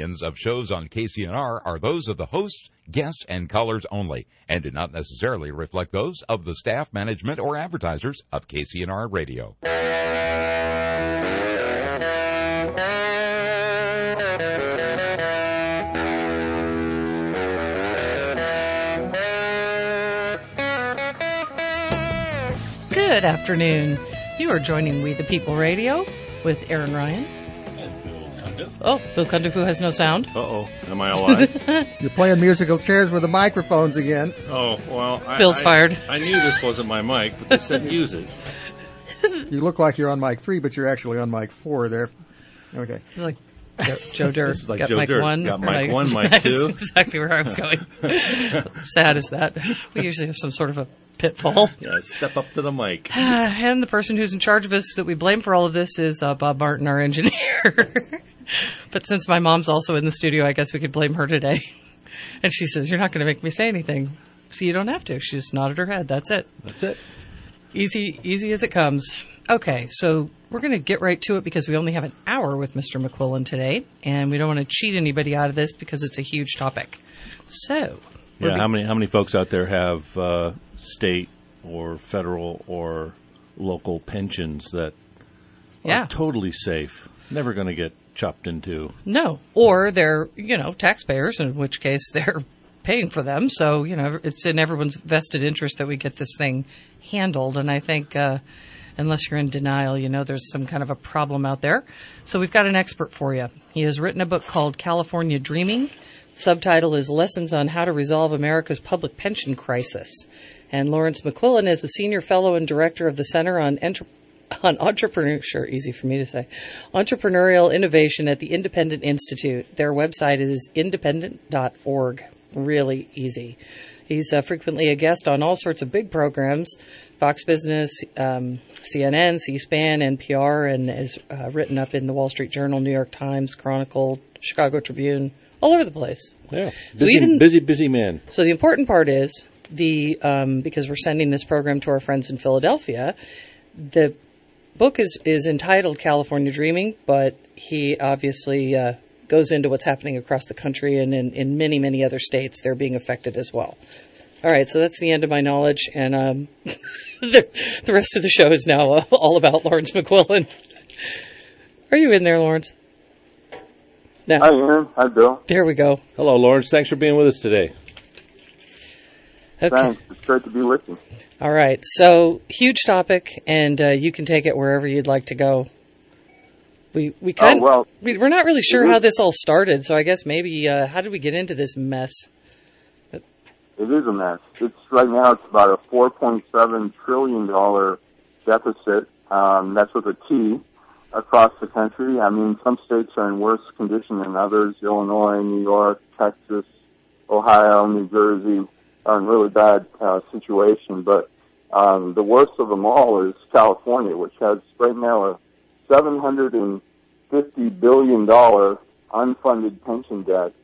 opinions of shows on KCNR are those of the hosts, guests, and callers only, and do not necessarily reflect those of the staff, management, or advertisers of KCNR Radio. Good afternoon. You are joining We the People Radio with Aaron Ryan. And Bill Cundiff. Oh, Bill Cundiff, who has no sound. Uh-oh. Am I alive? You're playing musical chairs with the microphones again. Oh, well. Bill's fired. I knew this wasn't my mic, but they said use it. You look like you're on mic 3, but you're actually on mic 4 there. Okay. It's like Joe Dirt. This is like got Joe mic Dirt. 1. Got mic 1, mic 2. That's exactly where I was going. Sad is that. We usually have some sort of a pitfall. Yeah, step up to the mic. And the person who's in charge of us that we blame for all of this is Bob Martin, our engineer. But since my mom's also in the studio, I guess we could blame her today. And she says, "You're not going to make me say anything." So you don't have to. She just nodded her head. That's it. That's it. Easy as it comes. Okay, so we're going to get right to it because we only have an hour with Mr. McQuillan today, and we don't want to cheat anybody out of this because it's a huge topic. So, yeah, how many folks out there have state or federal or local pensions that are totally safe, never going to get chopped into? No, or they're, taxpayers, in which case they're paying for them. So, it's in everyone's vested interest that we get this thing handled, and I think unless you're in denial, there's some kind of a problem out there. So we've got an expert for you. He has written a book called California Dreaming. Subtitle is Lessons on How to Resolve America's Public Pension Crisis. And Lawrence McQuillan is a senior fellow and director of the Center on Entrepreneurial Innovation at the Independent Institute. Their website is independent.org. Really easy. He's frequently a guest on all sorts of big programs, Fox Business, CNN, C-SPAN, NPR, and is written up in the Wall Street Journal, New York Times, Chronicle, Chicago Tribune, all over the place. Yeah, busy man. So the important part is, because we're sending this program to our friends in Philadelphia, the book is entitled California Dreaming, but he obviously goes into what's happening across the country and in many, many other states. They're being affected as well. All right, so that's the end of my knowledge, and the rest of the show is now all about Lawrence McQuillan. Are you in there, Lawrence? No. Hi, Aaron. Hi, Bill. There we go. Hello, Lawrence. Thanks for being with us today. Okay. Thanks. It's great to be with you. All right, so huge topic, and you can take it wherever you'd like to go. We're not really sure how this all started, so I guess maybe how did we get into this mess? It is a mess. Right now it's about a $4.7 trillion deficit. That's with a T across the country. I mean, some states are in worse condition than others. Illinois, New York, Texas, Ohio, New Jersey are in really bad situation. But the worst of them all is California, which has right now a $750 billion unfunded pension debt.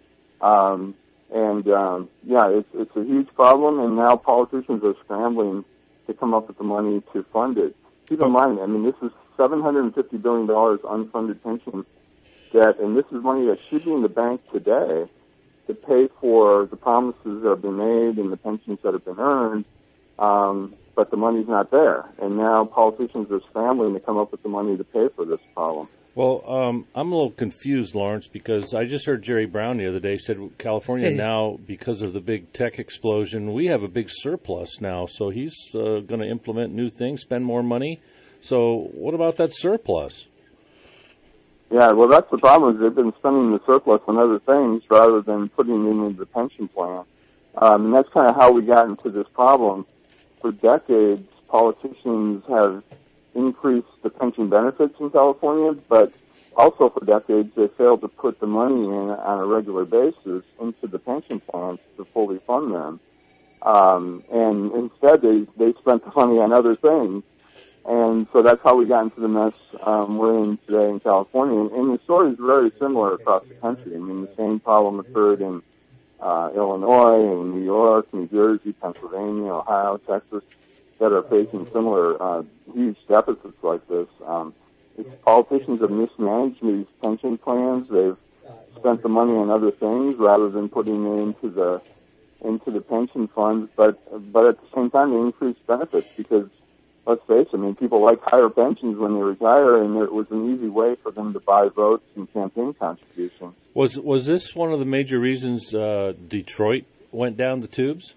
It's a huge problem, and now politicians are scrambling to come up with the money to fund it. Keep in mind, I mean, this is $750 billion unfunded pension debt, and this is money that should be in the bank today to pay for the promises that have been made and the pensions that have been earned, but the money's not there. And now politicians are scrambling to come up with the money to pay for this problem. Well, I'm a little confused, Lawrence, because I just heard Jerry Brown the other day said California now, because of the big tech explosion, we have a big surplus now. So he's going to implement new things, spend more money. So what about that surplus? Yeah, well, that's the problem is they've been spending the surplus on other things rather than putting it into the pension plan. And that's kind of how we got into this problem. For decades, politicians have increased the pension benefits in California, but also for decades they failed to put the money in on a regular basis into the pension plans to fully fund them. And instead they spent the money on other things. And so that's how we got into the mess we're in today in California. And the story is very similar across the country. I mean, the same problem occurred in Illinois, and New York, New Jersey, Pennsylvania, Ohio, Texas, that are facing similar huge deficits like this. Politicians have mismanaged these pension plans. They've spent the money on other things rather than putting it into the pension funds. But at the same time, they increased benefits because, let's face it, I mean, people like higher pensions when they retire, and it was an easy way for them to buy votes and campaign contributions. Was this one of the major reasons Detroit went down the tubes?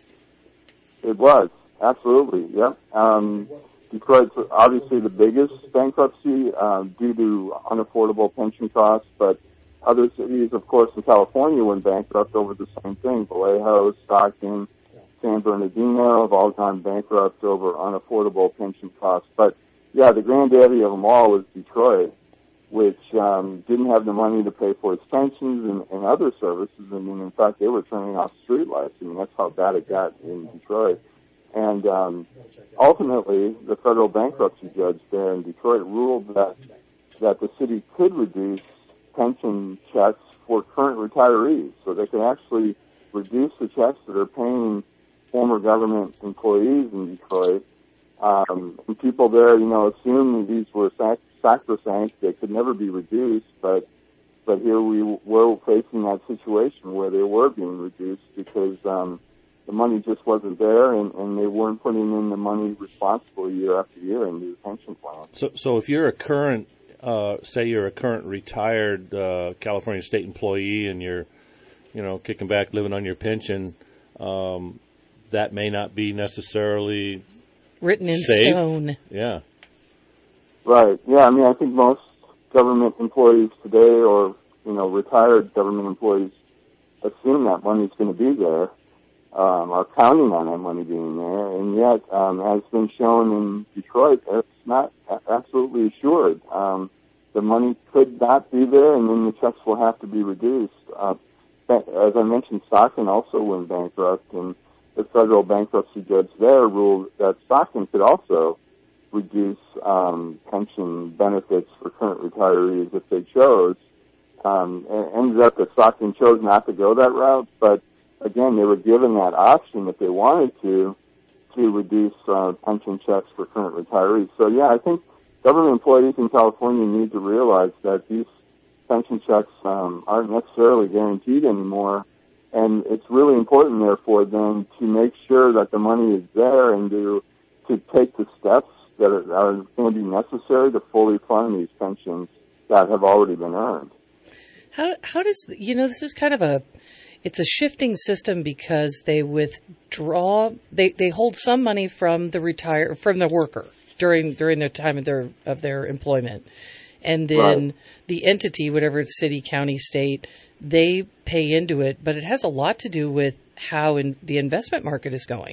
It was, absolutely, yeah. Detroit's obviously the biggest bankruptcy due to unaffordable pension costs, but other cities, of course, in California went bankrupt over the same thing. Vallejo, Stockton, San Bernardino have all gone bankrupt over unaffordable pension costs. But, yeah, the granddaddy of them all was Detroit, which didn't have the money to pay for its pensions and other services. I mean, in fact, they were turning off streetlights. I mean, that's how bad it got in Detroit. And ultimately, the federal bankruptcy judge there in Detroit ruled that the city could reduce pension checks for current retirees, so they could actually reduce the checks that are paying former government employees in Detroit. And people there, assumed these were sacrosanct; they could never be reduced. But here we were facing that situation where they were being reduced because the money just wasn't there, and they weren't putting in the money responsibly year after year into the pension plan. So if you're a current, say you're a current retired California state employee, and you're, kicking back, living on your pension, that may not be necessarily written in safe. stone. Yeah. Right. Yeah. I mean, I think most government employees today, or retired government employees, assume that money's going to be there. Are counting on that money being there, and yet, as has been shown in Detroit, it's not absolutely assured. The money could not be there, and then the checks will have to be reduced. As I mentioned, Stockton also went bankrupt, and the federal bankruptcy judge there ruled that Stockton could also reduce pension benefits for current retirees if they chose. It ended up that Stockton chose not to go that route, but again, they were given that option if they wanted to reduce pension checks for current retirees. So, yeah, I think government employees in California need to realize that these pension checks aren't necessarily guaranteed anymore, and it's really important, therefore, then to make sure that the money is there and to take the steps that are going to be necessary to fully fund these pensions that have already been earned. How does, this is kind of it's a shifting system because they withdraw, they hold some money from the worker during their time of their employment. And then the entity, whatever it's city, county, state, they pay into it, but it has a lot to do with how the investment market is going.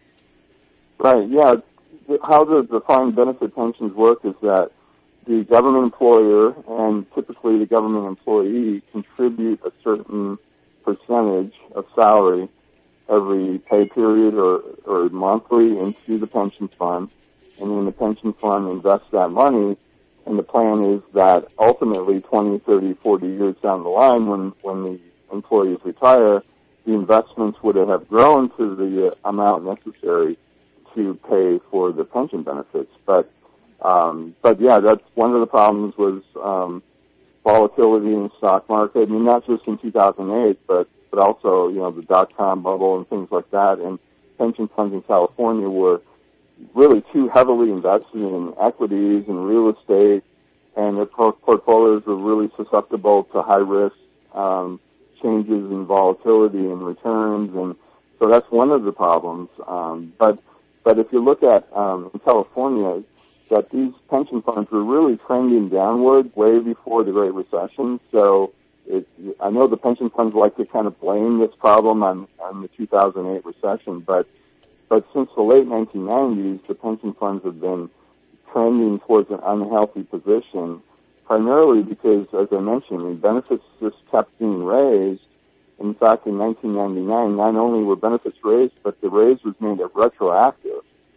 Right, yeah. How the defined benefit pensions work is that the government employer and typically the government employee contribute a certain percentage of salary every pay period or monthly into the pension fund, and then the pension fund invests that money, and the plan is that ultimately 20, 30, 40 years down the line when the employees retire, the investments would have grown to the amount necessary to pay for the pension benefits. But yeah, that's one of the problems was volatility in the stock market. I mean, not just in 2008, but also, the dot-com bubble and things like that. And pension funds in California were really too heavily invested in equities and real estate, and their portfolios were really susceptible to high-risk changes in volatility and returns. And so that's one of the problems. But if you look at in California, that these pension funds were really trending downward way before the Great Recession. So I know the pension funds like to kind of blame this problem on the 2008 recession, but since the late 1990s, the pension funds have been trending towards an unhealthy position, primarily because, as I mentioned, benefits just kept being raised. In fact, in 1999, not only were benefits raised, but the raise was made retroactive.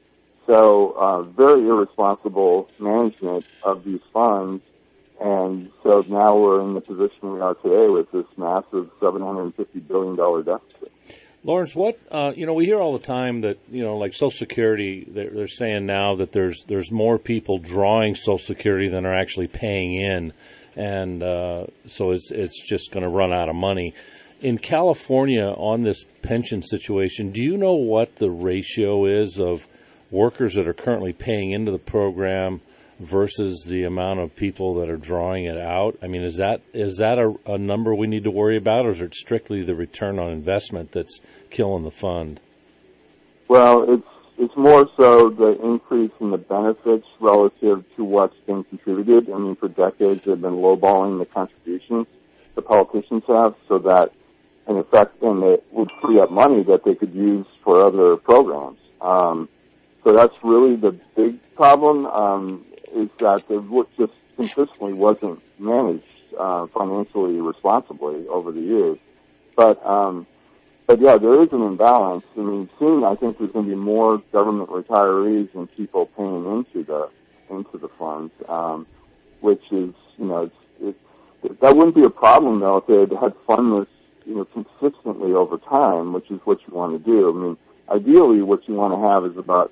So very irresponsible management of these funds, and so now we're in the position we are today with this massive $750 billion deficit. Lawrence, what we hear all the time that like Social Security, they're saying now that there's more people drawing Social Security than are actually paying in. and so it's just going to run out of money. In California, on this pension situation, do you know what the ratio is of workers that are currently paying into the program versus the amount of people that are drawing it out? I mean, is that a number we need to worry about, or is it strictly the return on investment that's killing the fund? Well, it's more so the increase in the benefits relative to what's been contributed. I mean, for decades they've been lowballing the contributions the politicians have, so that in effect then it would free up money that they could use for other programs. So that's really the big problem, is that the work just consistently wasn't managed financially responsibly over the years. But yeah, there is an imbalance. I mean, soon I think there's going to be more government retirees than people paying into the funds, which is, that wouldn't be a problem though if they had funded this, consistently over time, which is what you want to do. I mean, ideally what you want to have is about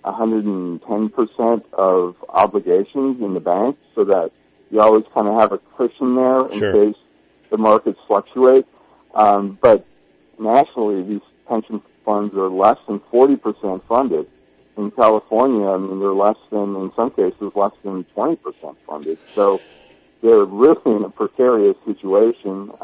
110% of obligations in the bank, so that you always kind of have a cushion there in case the markets fluctuate. But nationally, these pension funds are less than 40% funded. In California, I mean, they're less than, in some cases, less than 20% funded. So they're really in a precarious situation.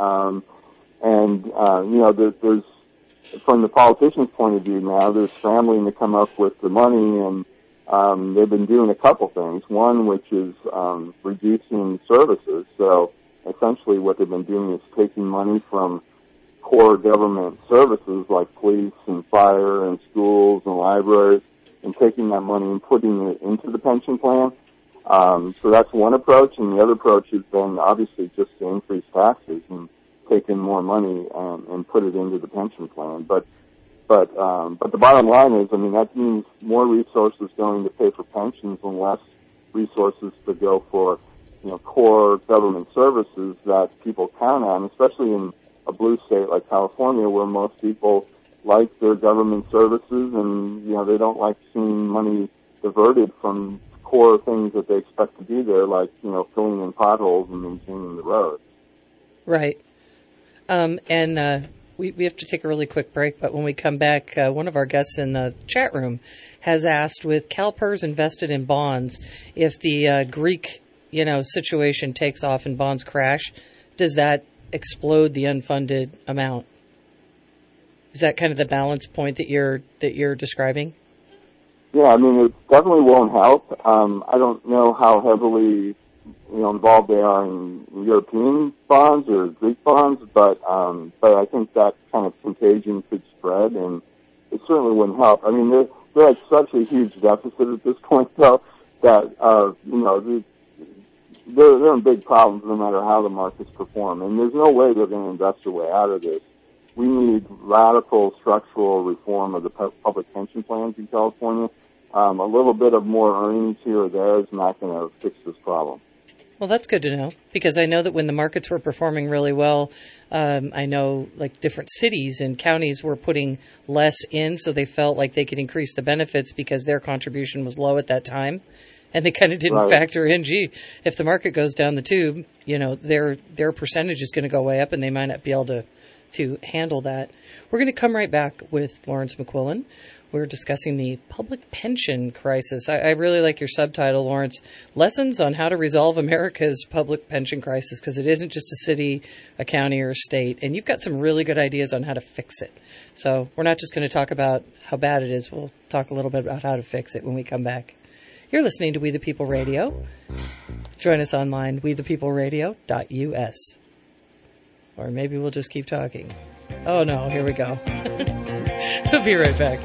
There's, from the politicians' point of view now, they're scrambling to come up with the money, and they've been doing a couple things. One, which is reducing services. So essentially what they've been doing is taking money from core government services like police and fire and schools and libraries and taking that money and putting it into the pension plan. So that's one approach, and the other approach has been obviously just to increase taxes and take in more money and put it into the pension plan. But the bottom line is, I mean, that means more resources going to pay for pensions and less resources to go for, core government services that people count on, especially in a blue state like California, where most people like their government services, and they don't like seeing money diverted from core things that they expect to be there, like filling in potholes and maintaining the roads. Right. We have to take a really quick break, but when we come back, one of our guests in the chat room has asked, with CalPERS invested in bonds, if the Greek situation takes off and bonds crash, does that explode the unfunded amount? Is that kind of the balance point that you're describing? Yeah, I mean, it definitely won't help. I don't know how heavily involved they are in European bonds or Greek bonds, but I think that kind of contagion could spread, and it certainly wouldn't help. I mean, they're at such a huge deficit at this point, though, that they're in big problems no matter how the markets perform, and there's no way they're going to invest their way out of this. We need radical structural reform of the public pension plans in California. A little bit of more earnings here or there is not going to fix this problem. Well, that's good to know, because I know that when the markets were performing really well, I know like different cities and counties were putting less in, so they felt like they could increase the benefits because their contribution was low at that time. And they kind of didn't factor in, gee, if the market goes down the tube, their percentage is going to go way up, and they might not be able to handle that. We're going to come right back with Lawrence McQuillan. We're discussing the public pension crisis. I really like your subtitle, Lawrence, Lessons on How to Resolve America's Public Pension Crisis, because it isn't just a city, a county, or a state. And you've got some really good ideas on how to fix it. So we're not just going to talk about how bad it is. We'll talk a little bit about how to fix it when we come back. You're listening to We the People Radio. Join us online, wethepeopleradio.us. Or maybe we'll just keep talking. Oh, no, here we go. We'll be right back.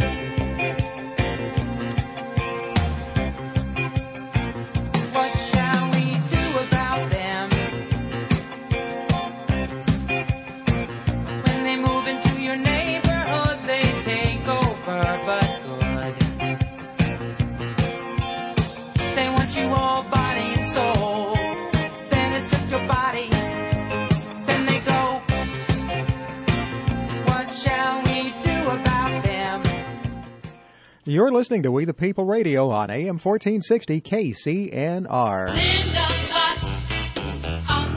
You're listening to We the People Radio on AM 1460 KCNR. Linda Lott on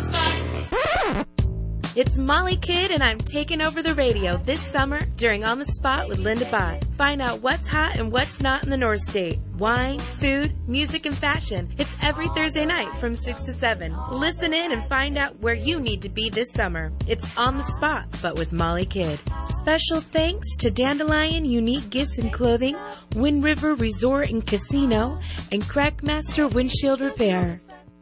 It's Molly Kidd, and I'm taking over the radio this summer during On the Spot with Linda Bott. Find out what's hot and what's not in the North State. Wine, food, music, and fashion. It's every Thursday night from 6 to 7. Listen in and find out where you need to be this summer. It's On the Spot, but with Molly Kidd. Special thanks to Dandelion Unique Gifts and Clothing, Wind River Resort and Casino, and Crackmaster Windshield Repair.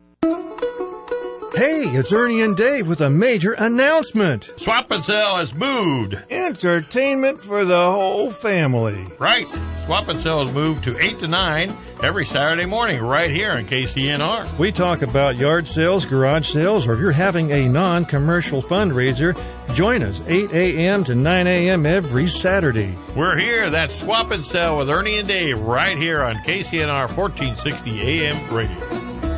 Hey, it's Ernie and Dave with a major announcement. Swap and Sell has moved. Entertainment for the whole family. Right. Swap and Sell has moved to 8 to 9 every Saturday morning right here on KCNR. We talk about yard sales, garage sales, or if you're having a non-commercial fundraiser, join us 8 a.m. to 9 a.m. every Saturday. We're here. That's Swap and Sell with Ernie and Dave right here on KCNR 1460 AM radio.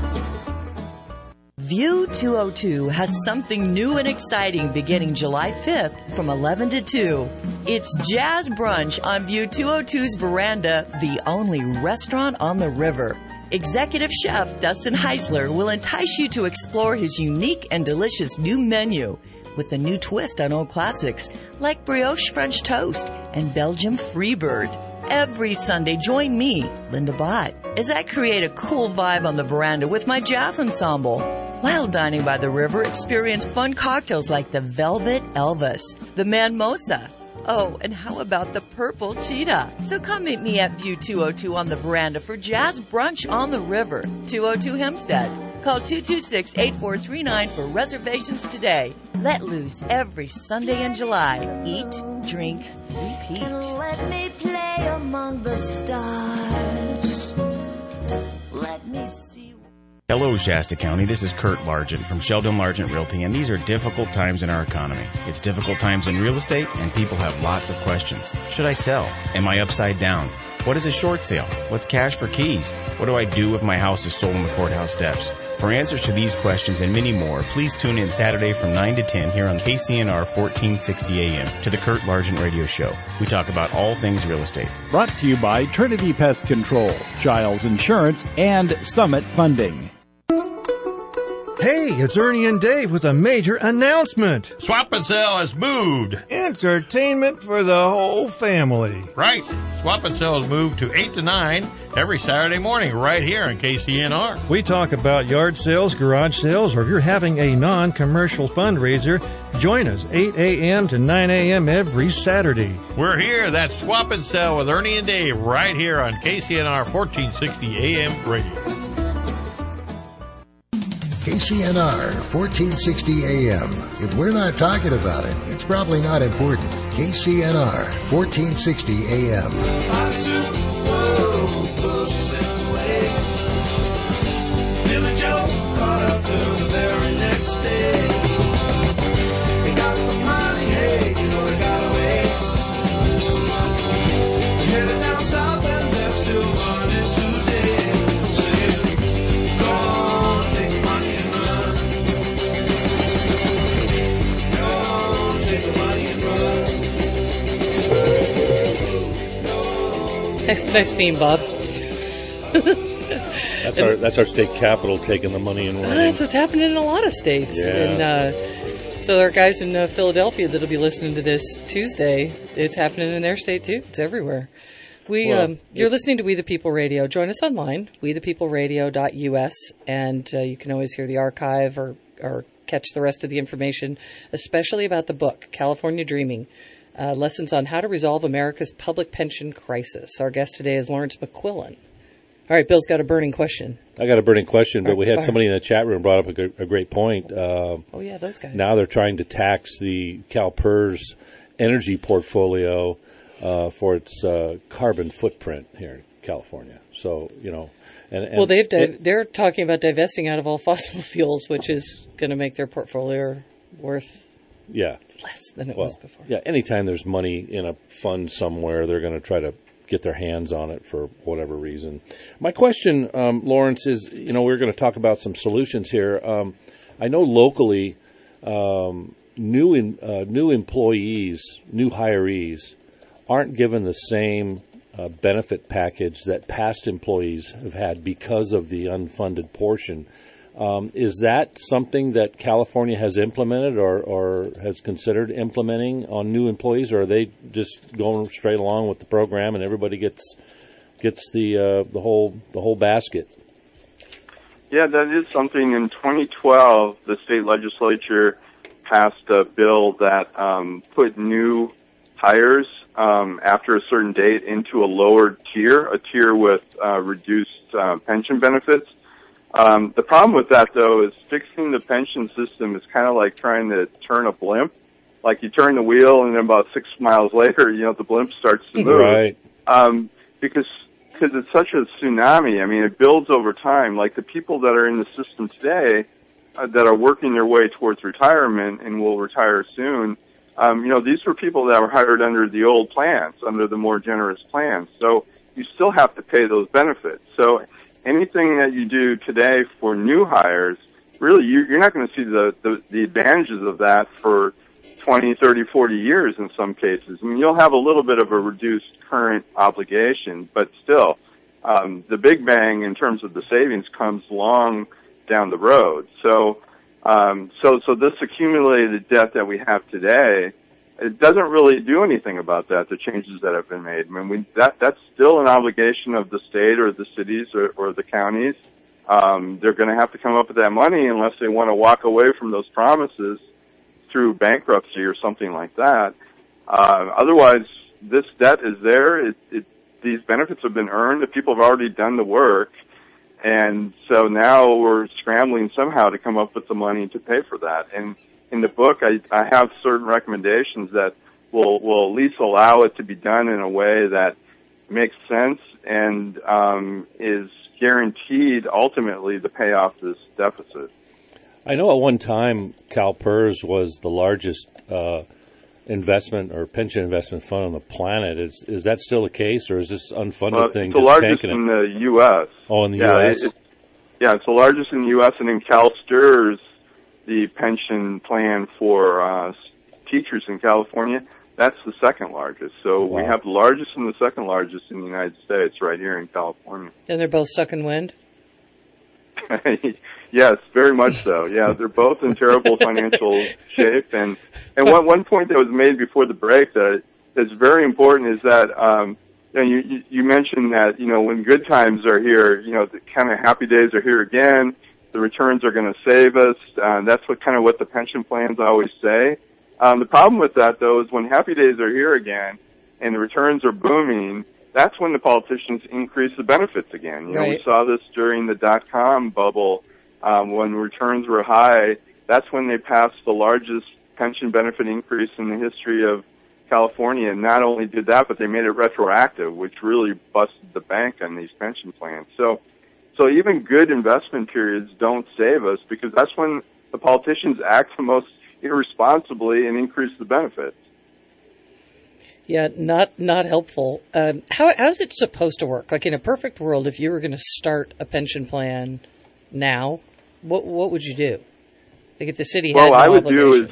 View 202 has something new and exciting beginning July 5th from 11 to 2. It's Jazz Brunch on View 202's veranda, the only restaurant on the river. Executive Chef Dustin Heisler will entice you to explore his unique and delicious new menu with a new twist on old classics like brioche French toast and Belgium Freebird. Every Sunday, join me, Linda Bott, as I create a cool vibe on the veranda with my jazz ensemble. While dining by the river, experience fun cocktails like the Velvet Elvis, the Manmosa. Oh, and how about the Purple Cheetah? So come meet me at View 202 on the veranda for Jazz Brunch on the River, 202 Hempstead. Call 226-8439 for reservations today. Let loose every Sunday in July. Eat, drink, repeat. Let me play among the stars. Let me see. Hello, Shasta County. This is Kurt Largent from Sheldon Largent Realty, and these are difficult times in our economy. It's difficult times in real estate, and people have lots of questions. Should I sell? Am I upside down? What is a short sale? What's cash for keys? What do I do if my house is sold on the courthouse steps? For answers to these questions and many more, please tune in Saturday from 9 to 10 here on KCNR 1460 AM to the Kurt Largent Radio Show. We talk about all things real estate. Brought to you by Trinity Pest Control, Giles Insurance, and Summit Funding. Hey, it's Ernie and Dave with a major announcement. Swap and Sell has moved. Entertainment for the whole family. Right. Swap and Sell has moved to 8 to 9 every Saturday morning right here on KCNR. We talk about yard sales, garage sales, or if you're having a non-commercial fundraiser, join us 8 a.m. to 9 a.m. every Saturday. We're here. That's Swap and Sell with Ernie and Dave right here on KCNR 1460 AM radio. KCNR 1460 AM. If we're not talking about it, it's probably not important. KCNR 1460 AM. Billy Joe caught up to the very next day. He got the money, hey, you know he got away. Headed down south and they're still running today. Saying, go on, take the money and run. Go on, take the money and run. Nice theme, Bob. That's our state capital taking the money and running. That's what's happening in a lot of states. Yeah. And so there are guys in Philadelphia that'll be listening to this Tuesday. It's happening in their state too. It's everywhere. You're listening to We the People Radio. Join us online, wethepeopleradio.us, and you can always hear the archive or catch the rest of the information, especially about the book, California Dreaming, Lessons on How to Resolve America's Public Pension Crisis. Our guest today is Lawrence McQuillan. All right, Bill's got a burning question. I got a burning question, but we had somebody in the chat room brought up a great point. Those guys. Now they're trying to tax the CalPERS energy portfolio for its carbon footprint here in California. So, they're talking about divesting out of all fossil fuels, which is going to make their portfolio worth less than it was before. Yeah, anytime there's money in a fund somewhere, they're going to try to get their hands on it for whatever reason. My question, Lawrence, is, we're going to talk about some solutions here. I know locally, new employees, new hirees, aren't given the same benefit package that past employees have had because of the unfunded portion Is that something that California has implemented or has considered implementing on new employees, or are they just going straight along with the program and everybody gets the whole basket? Yeah, that is something. In 2012, the state legislature passed a bill that put new hires after a certain date into a lower tier, a tier with reduced pension benefits. The problem with that, though, is fixing the pension system is kind of like trying to turn a blimp. Like you turn the wheel, and then about 6 miles later, the blimp starts to move. Right. Because it's such a tsunami. I mean, it builds over time. Like the people that are in the system today that are working their way towards retirement and will retire soon, these were people that were hired under the old plans, under the more generous plans. So you still have to pay those benefits. So anything that you do today for new hires, really, you're not going to see the advantages of that for 20, 30, 40 years in some cases. I mean, you'll have a little bit of a reduced current obligation, but still, the big bang in terms of the savings comes long down the road. So this accumulated debt that we have today, it doesn't really do anything about that, the changes that have been made. I mean, that's still an obligation of the state or the cities or the counties. They're going to have to come up with that money unless they want to walk away from those promises through bankruptcy or something like that. Otherwise, this debt is there. These benefits have been earned. The people have already done the work. And so now we're scrambling somehow to come up with the money to pay for that. And in the book, I have certain recommendations that will at least allow it to be done in a way that makes sense and is guaranteed ultimately to pay off this deficit. I know at one time CalPERS was the largest investment or pension investment fund on the planet. Is that still the case, or is this unfunded thing it's the just largest tanking in the U.S. Oh, in the U.S.? It's the largest in the U.S., and in CalSTRS, the pension plan for teachers in California, that's the second largest. So we have the largest and the second largest in the United States right here in California. And they're both sucking wind? Yes, very much so. Yeah, they're both in terrible financial shape. And one point that was made before the break that's very important is that you mentioned that when good times are here, the kind of happy days are here again. The returns are going to save us. That's what the pension plans always say. The problem with that, though, is when happy days are here again and the returns are booming, that's when the politicians increase the benefits again. We saw this during the dot-com bubble when returns were high. That's when they passed the largest pension benefit increase in the history of California. And not only did that, but they made it retroactive, which really busted the bank on these pension plans. So even good investment periods don't save us because that's when the politicians act the most irresponsibly and increase the benefits. Yeah, not helpful. How's it supposed to work? Like in a perfect world, if you were going to start a pension plan now, what would you do? Like if the city had what I would do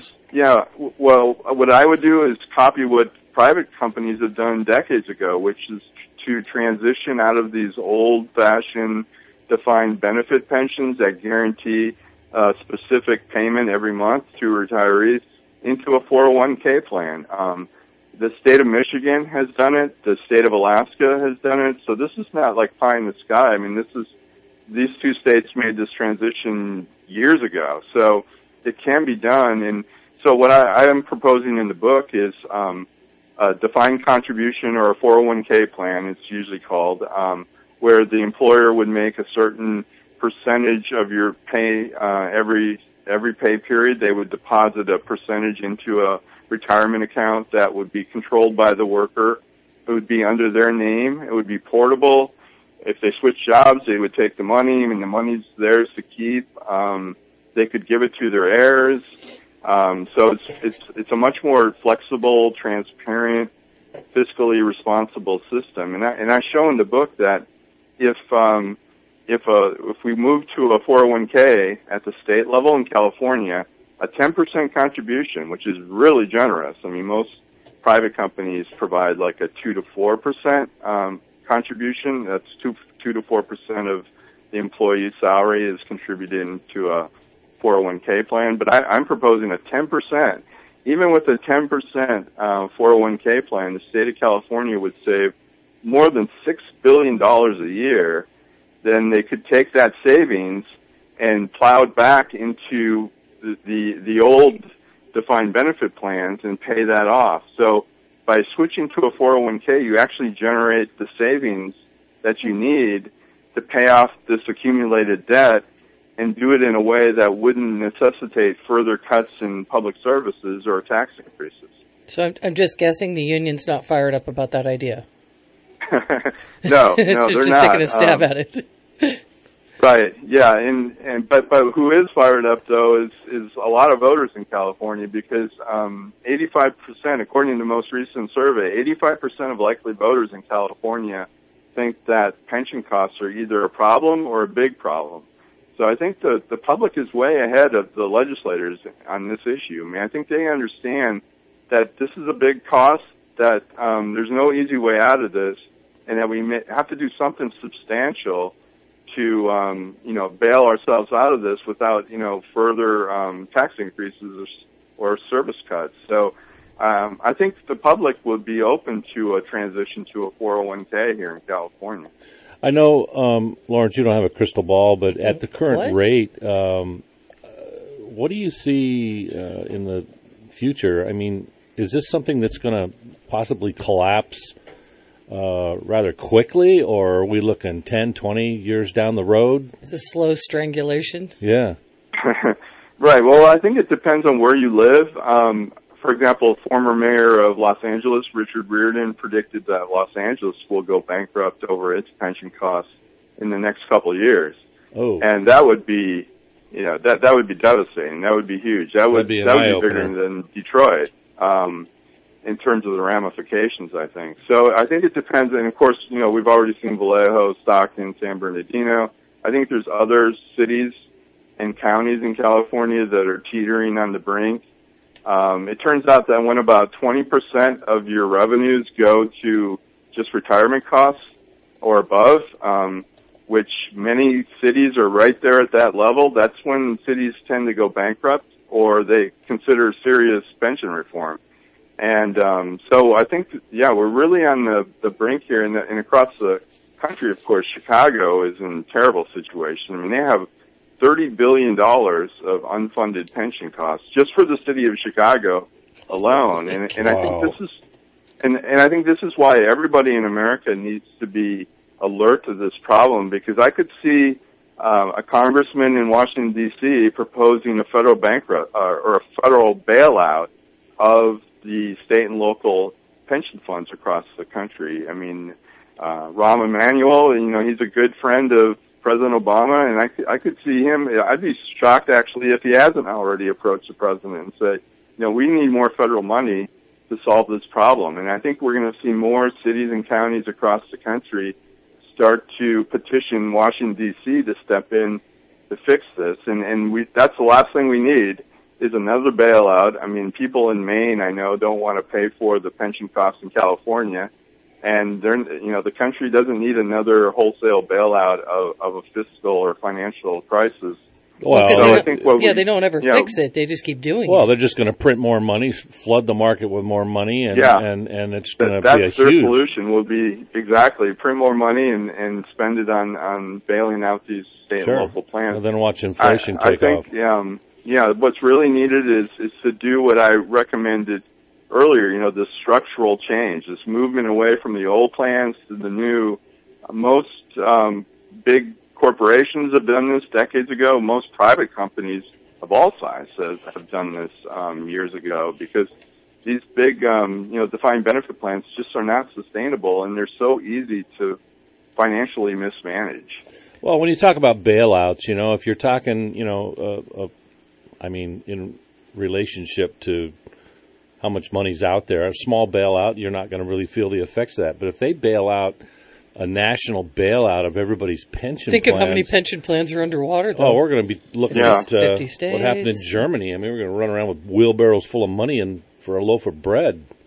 is copy what private companies have done decades ago, which is to transition out of these old-fashioned defined benefit pensions that guarantee specific payment every month to retirees into a 401k plan. The state of Michigan has done it. The state of Alaska has done it. So this is not like pie in the sky. I mean, these two states made this transition years ago. So it can be done. And so what I am proposing in the book is a defined contribution or a 401k plan, it's usually called, where the employer would make a certain percentage of your pay every pay period. They would deposit a percentage into a retirement account that would be controlled by the worker. It would be under their name. It would be portable. If they switch jobs, they would take the money. I mean, the money's theirs to keep. They could give it to their heirs. So it's a much more flexible, transparent, fiscally responsible system. And I show in the book that if we move to a 401k at the state level in California, a 10% contribution, which is really generous. I mean, most private companies provide like a 2 to 4% contribution. That's 2 to 4% of the employee's salary is contributed to a 401k plan. But I'm proposing a 10%. Even with a 10% 401k plan, the state of California would save more than $6 billion a year. Then they could take that savings and plow it back into the old defined benefit plans and pay that off. So by switching to a 401k, you actually generate the savings that you need to pay off this accumulated debt and do it in a way that wouldn't necessitate further cuts in public services or tax increases. So I'm just guessing the union's not fired up about that idea. No, they're just not. taking a stab at it. Right, yeah, but who is fired up though is a lot of voters in California, because 85%, according to the most recent survey, 85% of likely voters in California think that pension costs are either a problem or a big problem. So I think the public is way ahead of the legislators on this issue. I mean, I think they understand that this is a big cost, that there's no easy way out of this, and that we have to do something substantial to, bail ourselves out of this without, further tax increases or service cuts. So I think the public would be open to a transition to a 401k here in California. I know, Lawrence, you don't have a crystal ball, but at the current rate, what do you see in the future? I mean, is this something that's going to possibly collapse rather quickly, or are we looking 10, 20 years down the road? It's a slow strangulation. Yeah. Right. Well, I think it depends on where you live. For example, former mayor of Los Angeles, Richard Riordan, predicted that Los Angeles will go bankrupt over its pension costs in the next couple of years. Oh. And that would be, that would be devastating. That would be huge. That would be bigger than Detroit, in terms of the ramifications, I think. So I think it depends. And of course, we've already seen Vallejo, Stockton, San Bernardino. I think there's other cities and counties in California that are teetering on the brink. It turns out that when about 20% of your revenues go to just retirement costs or above, which many cities are right there at that level, that's when cities tend to go bankrupt or they consider serious pension reform. And so I think, we're really on the brink here. And across the country, of course, Chicago is in a terrible situation. I mean, they have $30 billion of unfunded pension costs just for the city of Chicago alone. And I think this is, and I think this is why everybody in America needs to be alert to this problem, because I could see a congressman in Washington D.C. proposing a federal or a federal bailout of the state and local pension funds across the country. I mean, Rahm Emanuel, he's a good friend of President Obama, and I could see him. I'd be shocked, actually, if he hasn't already approached the president and said, we need more federal money to solve this problem. And I think we're going to see more cities and counties across the country start to petition Washington, D.C. to step in to fix this. And that's the last thing we need is another bailout. I mean, people in Maine, I know, don't want to pay for the pension costs in California. And the country doesn't need another wholesale bailout of a fiscal or financial crisis. Well, so I think they don't ever fix it. They just keep doing it. Well, they're just going to print more money, flood the market with more money, and it's going to be a huge. That's their solution. Will be exactly print more money and spend it on bailing out these state and local plans. And then watch inflation take off. What's really needed is to do what I recommended earlier, this structural change, this movement away from the old plans to the new. Most big corporations have done this decades ago. Most private companies of all sizes have done this years ago, because these big, defined benefit plans just are not sustainable, and they're so easy to financially mismanage. Well, when you talk about bailouts, if you're talking, in relationship to how much money's out there, a small bailout, you're not going to really feel the effects of that. But if they bail out a national bailout of everybody's pension Think plans. of how many pension plans are underwater, though. Oh, we're going to be looking at 50 states. What happened in Germany. I mean, we're going to run around with wheelbarrows full of money for a loaf of bread.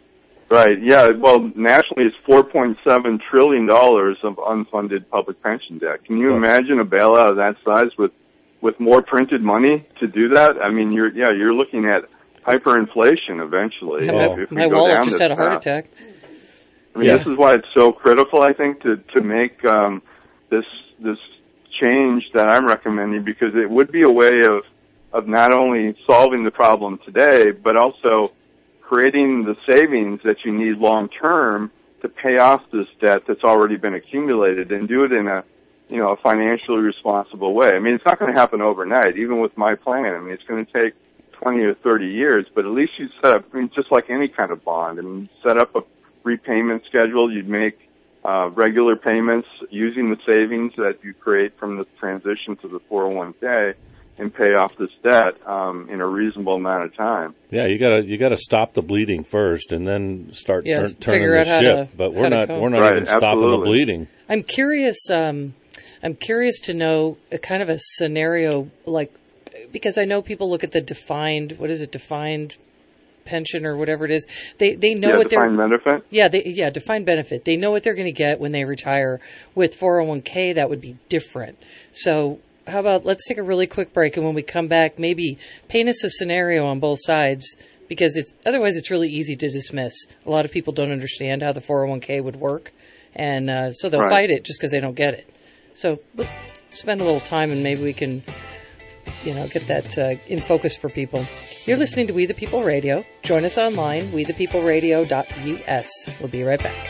Right. Yeah. Well, nationally, it's $4.7 trillion of unfunded public pension debt. Can you imagine a bailout of that size with more printed money to do that? I mean, you're looking at hyperinflation eventually. If we My go wallet down just this had a heart path. attack. I mean, this is why it's so critical, I think, to make this change that I'm recommending, because it would be a way of not only solving the problem today, but also creating the savings that you need long term to pay off this debt that's already been accumulated, and do it in a financially responsible way. I mean, it's not going to happen overnight, even with my plan. I mean, it's going to take 20 or 30 years, but at least you set up, I mean, just like any kind of bond, I mean, set up a repayment schedule. You'd make regular payments using the savings that you create from the transition to the 401k, and pay off this debt in a reasonable amount of time. Yeah, you gotta stop the bleeding first, and then start turning figure the out ship. But we're not even stopping the bleeding. I'm curious to know a kind of a scenario, like, because I know people look at the defined pension or whatever it is. They know what defined benefit. Defined benefit. They know what they're going to get when they retire. With 401k, that would be different. So how about let's take a really quick break, and when we come back, maybe paint us a scenario on both sides, because otherwise it's really easy to dismiss. A lot of people don't understand how the 401k would work, and so they'll fight it just because they don't get it. So let's spend a little time, and maybe we can, get that in focus for people. You're listening to We the People Radio. Join us online, wethepeopleradio.us. We'll be right back.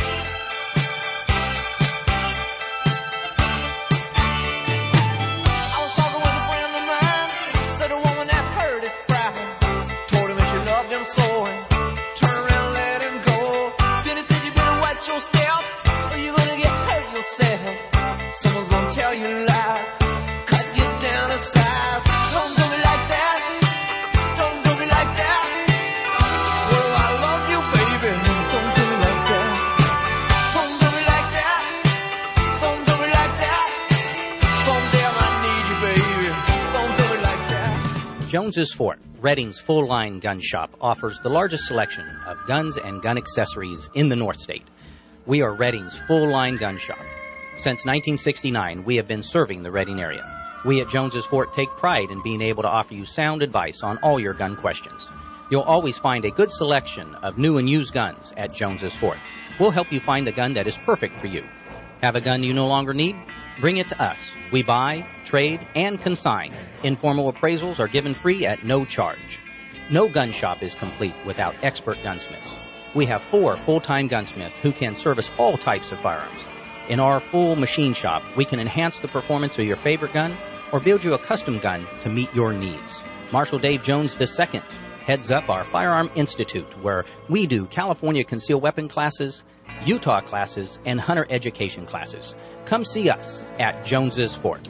Jones's Fort, Redding's full-line gun shop, offers the largest selection of guns and gun accessories in the North State. We are Redding's full-line gun shop. Since 1969, we have been serving the Redding area. We at Jones's Fort take pride in being able to offer you sound advice on all your gun questions. You'll always find a good selection of new and used guns at Jones's Fort. We'll help you find the gun that is perfect for you. Have a gun you no longer need? Bring it to us. We buy, trade, and consign. Informal appraisals are given free at no charge. No gun shop is complete without expert gunsmiths. We have 4 full-time gunsmiths who can service all types of firearms. In our full machine shop, we can enhance the performance of your favorite gun or build you a custom gun to meet your needs. Marshal Dave Jones II heads up our Firearm Institute, where we do California concealed weapon classes, Utah classes, and hunter education classes. Come see us at Jones's Fort.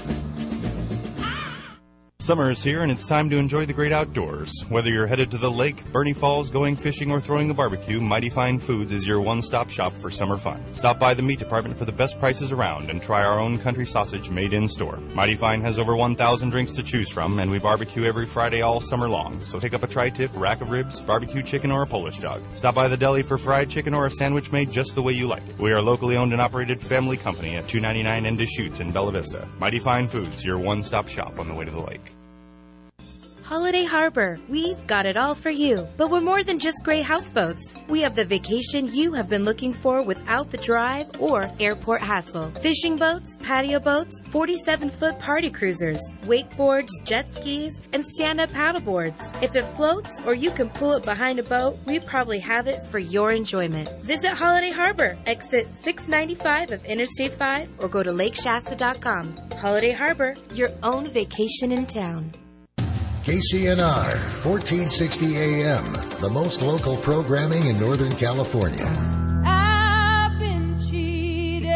Summer is here and it's time to enjoy the great outdoors. Whether you're headed to the lake, Bernie Falls, going fishing, or throwing a barbecue, Mighty Fine Foods is your one-stop shop for summer fun. Stop by the meat department for the best prices around and try our own country sausage made in-store. Mighty Fine has over 1,000 drinks to choose from, and we barbecue every Friday all summer long. So pick up a tri-tip, rack of ribs, barbecue chicken, or a Polish dog. Stop by the deli for fried chicken or a sandwich made just the way you like. We are a locally owned and operated family company at 299 N Deschutes in Bella Vista. Mighty Fine Foods, your one-stop shop on the way to the lake. Holiday Harbor, we've got it all for you. But we're more than just great houseboats. We have the vacation you have been looking for without the drive or airport hassle. Fishing boats, patio boats, 47-foot party cruisers, wakeboards, jet skis, and stand-up paddleboards. If it floats or you can pull it behind a boat, we probably have it for your enjoyment. Visit Holiday Harbor, exit 695 of Interstate 5, or go to lakeshasta.com. Holiday Harbor, your own vacation in town. KCNR, 1460 AM, the most local programming in Northern California. I've been cheated,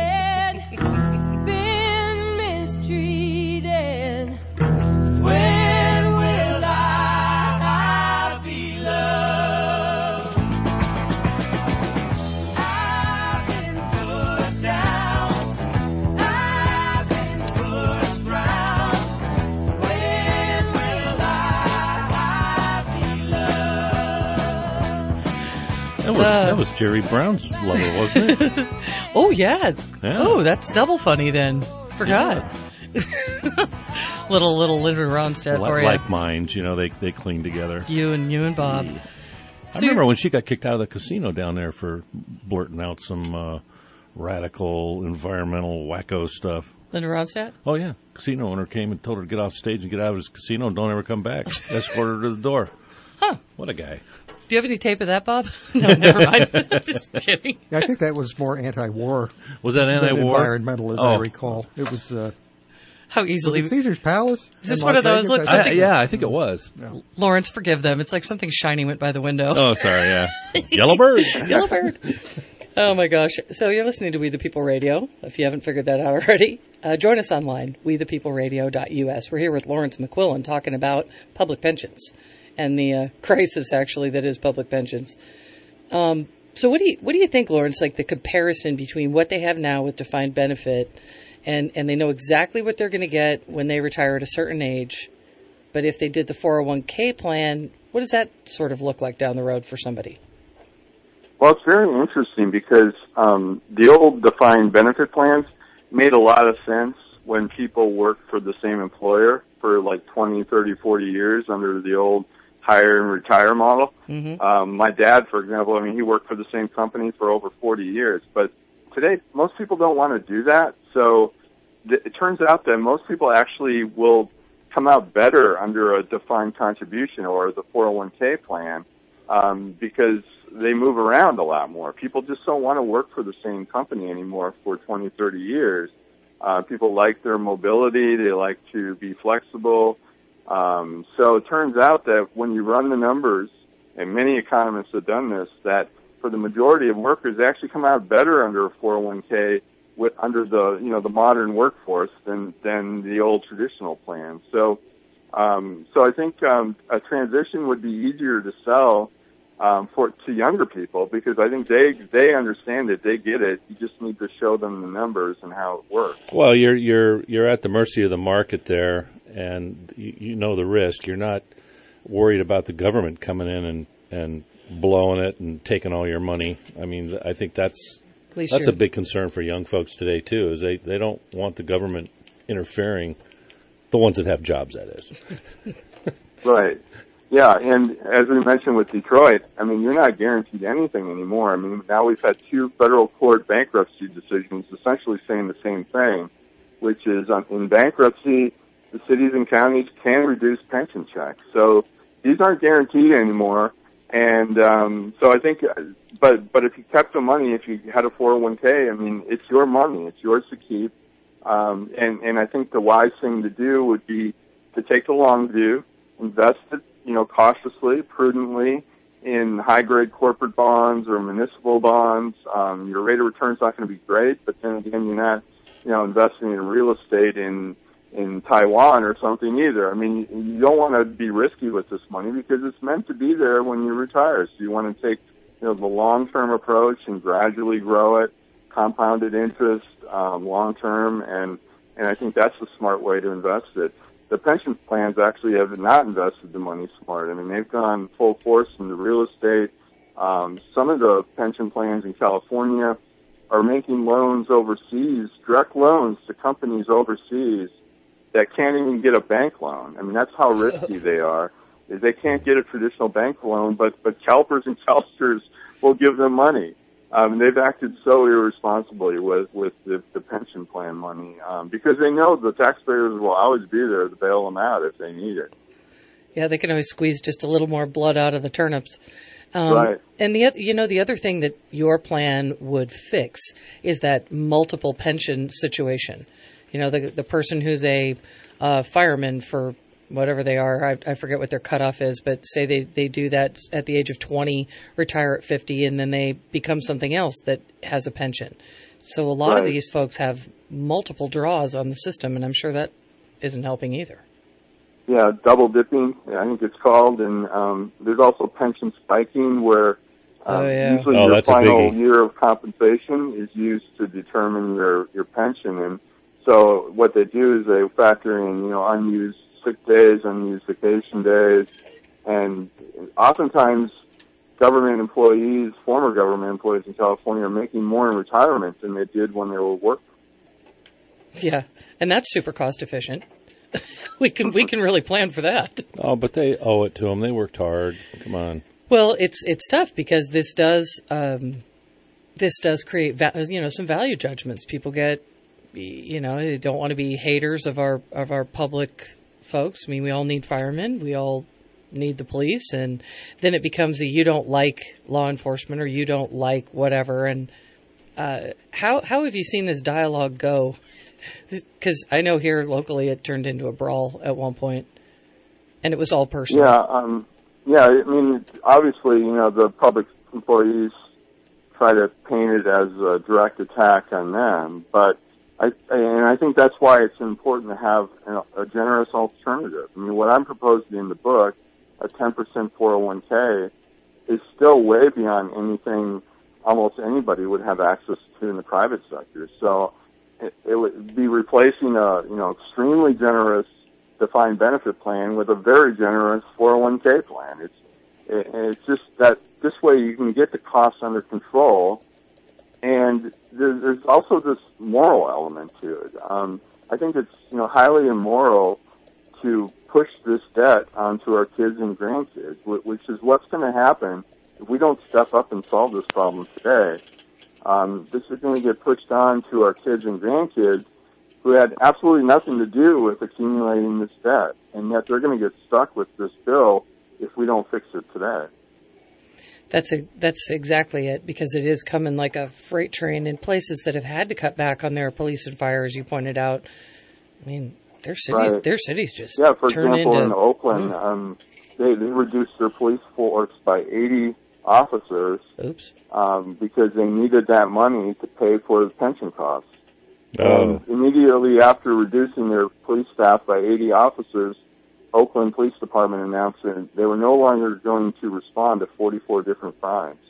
been mistreated. When will I be loved? I've been put down, I've been pushed round. When will I be loved? That was Jerry Brown's lover, wasn't it? Oh, yeah. Yeah. Oh, that's double funny then. Forgot. little Linda Ronstadt for you. Like minds, they cling together. You and Bob. I remember when she got kicked out of the casino down there for blurting out some radical environmental wacko stuff. Linda Ronstadt? Oh, yeah. Casino owner came and told her to get off stage and get out of his casino and don't ever come back. Escorted her to the door. Huh. What a guy. Do you have any tape of that, Bob? No, never mind. Just kidding. Yeah, I think that was more anti-war. Was that anti-war? Environmental, as I recall. It was... How easily... Was it Caesar's Palace? Is this one of those? Looks something... I think it was. No. Lawrence, forgive them. It's like something shiny went by the window. Oh, sorry, yeah. Yellow bird. Yellow bird. Oh, my gosh. So you're listening to We the People Radio, if you haven't figured that out already. Join us online, wethepeopleradio.us. We're here with Lawrence McQuillan talking about public pensions and the crisis, actually, that is public pensions. So what do you think, Lawrence, like the comparison between what they have now with defined benefit and they know exactly what they're going to get when they retire at a certain age, but if they did the 401k plan, what does that sort of look like down the road for somebody? Well, it's very interesting because the old defined benefit plans made a lot of sense when people worked for the same employer for like 20, 30, 40 years under the old hire and retire model. Mm-hmm. My dad, for example, he worked for the same company for over 40 years. But today, most people don't want to do that. So it turns out that most people actually will come out better under a defined contribution or the 401k plan because they move around a lot more. People just don't want to work for the same company anymore for 20, 30 years. People like their mobility. They like to be flexible. So it turns out that when you run the numbers, and many economists have done this, that for the majority of workers, they actually come out better under a 401k under the modern workforce than the old traditional plan. So I think a transition would be easier to sell to younger people because I think they understand it, they get it. You just need to show them the numbers and how it works. Well, you're at the mercy of the market there, and you know the risk. You're not worried about the government coming in and blowing it and taking all your money. I mean, I think that's a big concern for young folks today too. Is they don't want the government interfering. The ones that have jobs, that is. Right. Yeah, and as we mentioned with Detroit, you're not guaranteed anything anymore. Now we've had 2 federal court bankruptcy decisions essentially saying the same thing, which is in bankruptcy, the cities and counties can reduce pension checks. So these aren't guaranteed anymore. And so I think, but if you kept the money, if you had a 401k, it's your money. It's yours to keep. And I think the wise thing to do would be to take the long view, invest it, cautiously, prudently in high-grade corporate bonds or municipal bonds. Your rate of return is not going to be great, but then again, you're not, investing in real estate in Taiwan or something either. You don't want to be risky with this money because it's meant to be there when you retire. So you want to take, the long-term approach and gradually grow it, compounded interest, long-term, and I think that's the smart way to invest it. The pension plans actually have not invested the money smart. They've gone full force into real estate. Some of the pension plans in California are making loans overseas, direct loans to companies overseas that can't even get a bank loan. That's how risky they are. Is they can't get a traditional bank loan, but CalPERS and CalSTRS will give them money. They've acted so irresponsibly with the pension plan money because they know the taxpayers will always be there to bail them out if they need it. Yeah, they can always squeeze just a little more blood out of the turnips. Right. And the other thing that your plan would fix is that multiple pension situation. The person who's a fireman for whatever they are, I forget what their cutoff is, but say they do that at the age of 20, retire at 50, and then they become something else that has a pension. So a lot of these folks have multiple draws on the system, and I'm sure that isn't helping either. Yeah, double dipping, I think it's called, and there's also pension spiking where usually your final year of compensation is used to determine your pension. And so what they do is they factor in, unused sick days, unused vacation days, and oftentimes government employees, former government employees in California, are making more in retirement than they did when they were working. Yeah, and that's super cost efficient. we can really plan for that. Oh, but they owe it to them. They worked hard. Come on. Well, it's tough because this does create some value judgments. People get, they don't want to be haters of our public folks. I mean, we all need firemen. We all need the police, and then it becomes you don't like law enforcement or you don't like whatever. And how have you seen this dialogue go? Because I know here locally it turned into a brawl at one point, and it was all personal. Yeah. I mean, obviously, the public employees try to paint it as a direct attack on them, but I think that's why it's important to have a generous alternative. I mean, what I'm proposing in the book, a 10% 401k, is still way beyond anything almost anybody would have access to in the private sector. So it would be replacing a extremely generous defined benefit plan with a very generous 401k plan. It's just that this way you can get the costs under control, and there's also this moral element to it. I think it's highly immoral to push this debt onto our kids and grandkids, which is what's going to happen if we don't step up and solve this problem today. This is going to get pushed on to our kids and grandkids who had absolutely nothing to do with accumulating this debt, and yet they're going to get stuck with this bill if we don't fix it today. That's exactly it, because it is coming like a freight train in places that have had to cut back on their police and fire, as you pointed out. I mean, their cities just for turn example, into, in Oakland, they reduced their police force by 80 officers. Oops. Because they needed that money to pay for the pension costs. Oh. Immediately after reducing their police staff by 80 officers, Oakland Police Department announced that they were no longer going to respond to 44 different crimes.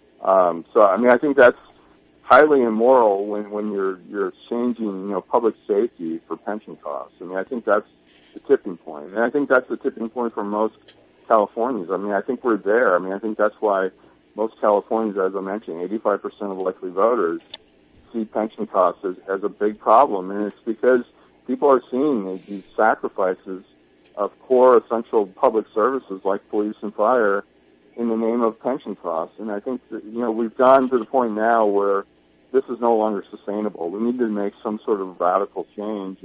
So, I mean, I think that's highly immoral when you're exchanging, public safety for pension costs. I mean, I think that's the tipping point. And I think that's the tipping point for most Californians. I mean, I think we're there. I mean, I think that's why most Californians, as I mentioned, 85% of likely voters see pension costs as a big problem. And it's because people are seeing these sacrifices of core essential public services like police and fire in the name of pension costs. And I think that, we've gotten to the point now where this is no longer sustainable. We need to make some sort of radical change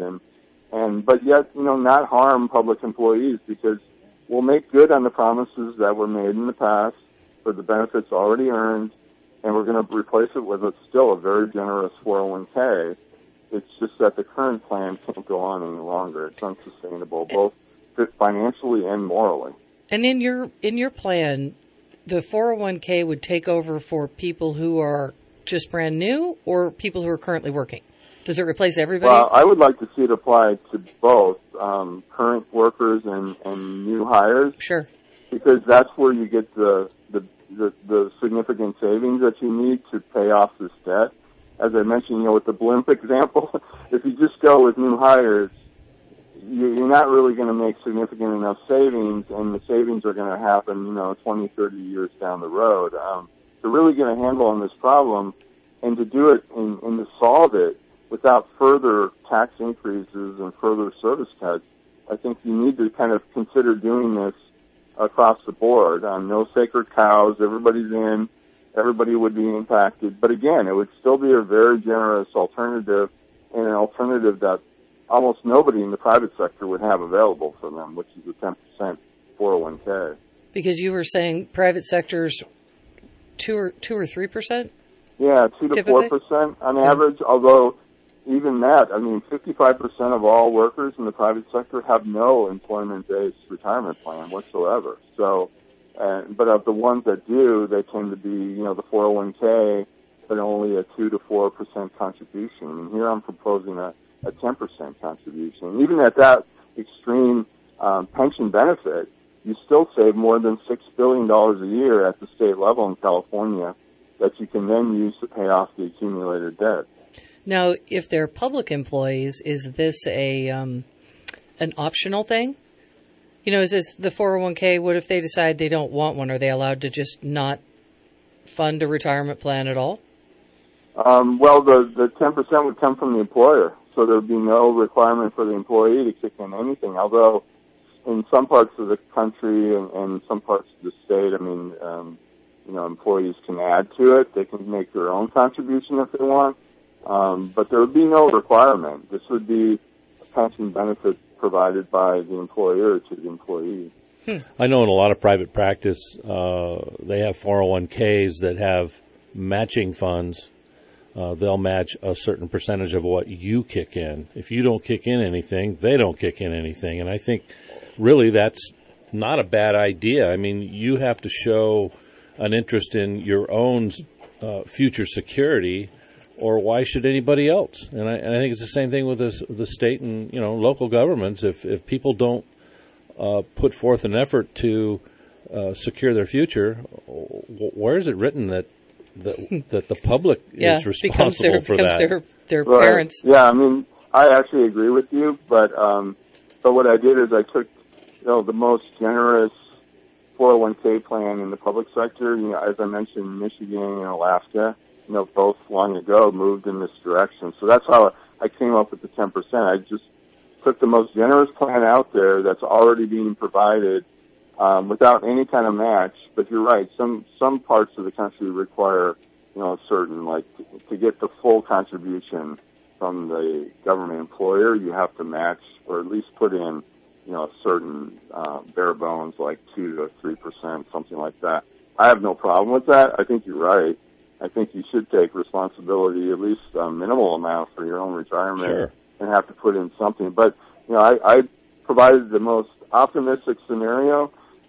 but yet, not harm public employees, because we'll make good on the promises that were made in the past for the benefits already earned, and we're going to replace it with still a very generous 401k. It's just that the current plan can't go on any longer. It's unsustainable, both financially and morally. And in your plan, the 401k would take over for people who are just brand new or people who are currently working? Does it replace everybody? Well, I would like to see it apply to both current workers and new hires. Sure. Because that's where you get the significant savings that you need to pay off this debt. As I mentioned, with the blimp example, if you just go with new hires, you're not really going to make significant enough savings, and the savings are going to happen, 20, 30 years down the road. To really get a handle on this problem and to do it and to solve it without further tax increases and further service cuts, I think you need to kind of consider doing this across the board. No sacred cows, everybody's in, everybody would be impacted. But again, it would still be a very generous alternative, and an alternative that almost nobody in the private sector would have available for them, which is a 10% 401k. Because you were saying private sector's 2 or 3%? Yeah, 2 to 4% on average, although even that, 55% of all workers in the private sector have no employment-based retirement plan whatsoever. So, but of the ones that do, they tend to be, the 401k, but only a 2 to 4% contribution. And here I'm proposing a 10% contribution. And even at that extreme pension benefit, you still save more than $6 billion a year at the state level in California that you can then use to pay off the accumulated debt. Now, if they're public employees, is this an optional thing? Is this the 401k? What if they decide they don't want one? Are they allowed to just not fund a retirement plan at all? Well, the 10% would come from the employer, so there would be no requirement for the employee to kick in anything. Although, in some parts of the country and some parts of the state, employees can add to it. They can make their own contribution if they want, but there would be no requirement. This would be a pension benefit provided by the employer to the employee. I know in a lot of private practice, they have 401ks that have matching funds. They'll match a certain percentage of what you kick in. If you don't kick in anything, they don't kick in anything. And I think really that's not a bad idea. I mean, you have to show an interest in your own future security, or why should anybody else? And I think it's the same thing with the state and local governments. If people don't put forth an effort to secure their future, where is it written that the public is responsible for that? Their right. parents. Yeah, I actually agree with you, but what I did is I took the most generous 401k plan in the public sector. As I mentioned, Michigan and Alaska, both long ago moved in this direction. So that's how I came up with the 10%. I just took the most generous plan out there that's already being provided without any kind of match. But you're right, some parts of the country require, certain, like to get the full contribution from the government employer, you have to match or at least put in, a certain bare bones, like 2 to 3%, something like that. I have no problem with that. I think you're right. I think you should take responsibility, at least a minimal amount for your own retirement. Sure. And have to put in something. But, I provided the most optimistic scenario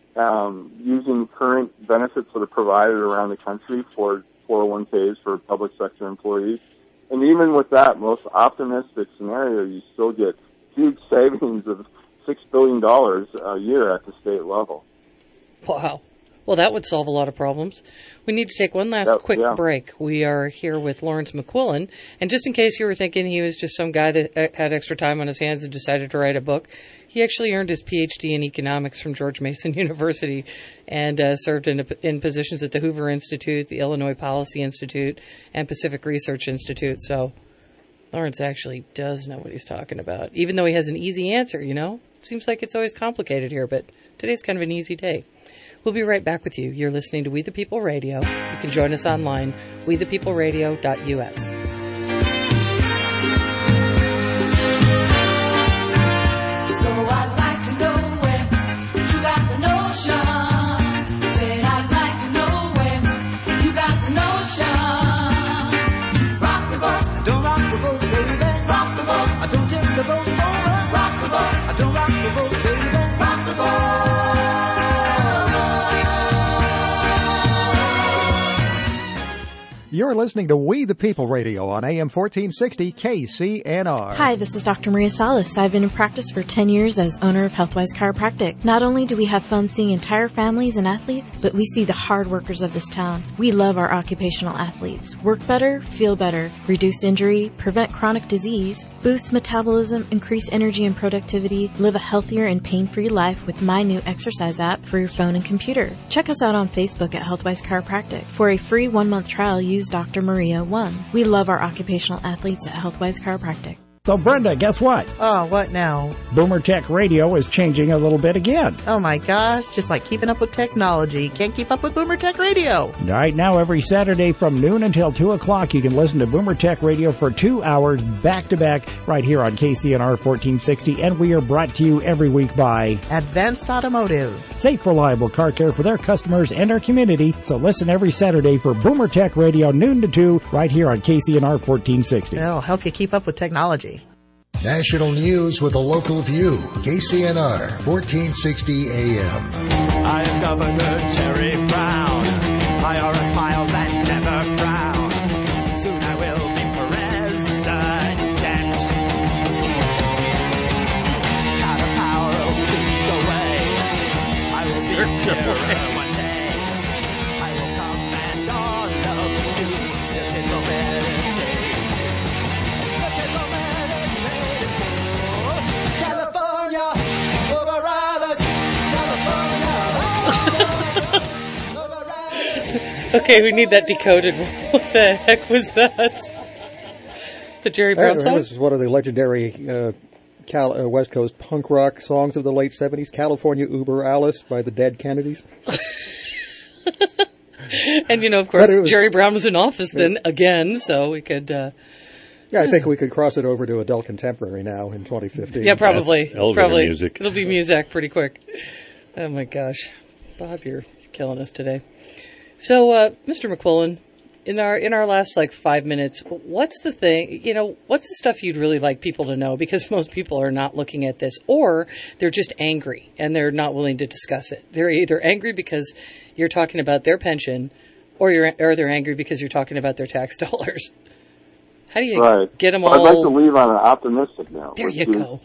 using current benefits that are provided around the country for 401ks for public sector employees. And even with that most optimistic scenario, you still get huge savings of $6 billion a year at the state level. Wow. Well, that would solve a lot of problems. We need to take one last quick break. We are here with Lawrence McQuillan. And just in case you were thinking he was just some guy that had extra time on his hands and decided to write a book, he actually earned his PhD in economics from George Mason University and served in positions at the Hoover Institute, the Illinois Policy Institute, and Pacific Research Institute. So Lawrence actually does know what he's talking about, even though he has an easy answer, It seems like it's always complicated here, but today's kind of an easy day. We'll be right back with you. You're listening to We the People Radio. You can join us online, wethepeopleradio.us. You're listening to We the People Radio on AM 1460 KCNR. Hi, this is Dr. Maria Salas. I've been in practice for 10 years as owner of Healthwise Chiropractic. Not only do we have fun seeing entire families and athletes, but we see the hard workers of this town. We love our occupational athletes. Work better, feel better, reduce injury, prevent chronic disease, boost metabolism, increase energy and productivity, live a healthier and pain-free life with my new exercise app for your phone and computer. Check us out on Facebook at Healthwise Chiropractic. For a free 1-month trial, use Dr. Maria 1. We love our occupational athletes at Healthwise Chiropractic. So, Brenda, guess what? Oh, what now? Boomer Tech Radio is changing a little bit again. Oh, my gosh. Just like keeping up with technology. Can't keep up with Boomer Tech Radio. Right now, every Saturday from noon until 2 o'clock, you can listen to Boomer Tech Radio for 2 hours back-to-back right here on KCNR 1460. And we are brought to you every week by Advanced Automotive. Safe, reliable car care for their customers and our community. So listen every Saturday for Boomer Tech Radio, noon to 2, right here on KCNR 1460. It'll help you keep up with technology. National news with a local view. KCNR 1460 AM. I am Governor Jerry Brown. IRS smiles and never frown. Soon I will be president. Kind of power will sink away. I will be terror one day. I will command all of you. It's a better day. California, over others. Okay, we need that decoded. What the heck was that? The Jerry Brown song? This is one of the legendary West Coast punk rock songs of the late 70s, California Uber Alice by the Dead Kennedys. And, of course, Jerry Brown was in office then again, so we could... Yeah, I think we could cross it over to adult contemporary now in 2015. Yeah, probably. Probably. Music. It'll be Muzak pretty quick. Oh, my gosh. Bob, you're killing us today. So, Mr. McQuillan, in our last 5 minutes, what's the thing, what's the stuff you'd really like people to know? Because most people are not looking at this, or they're just angry and they're not willing to discuss it. They're either angry because you're talking about their pension, or they're angry because you're talking about their tax dollars. How do you get them all? I'd like to leave on an optimistic note. There you go.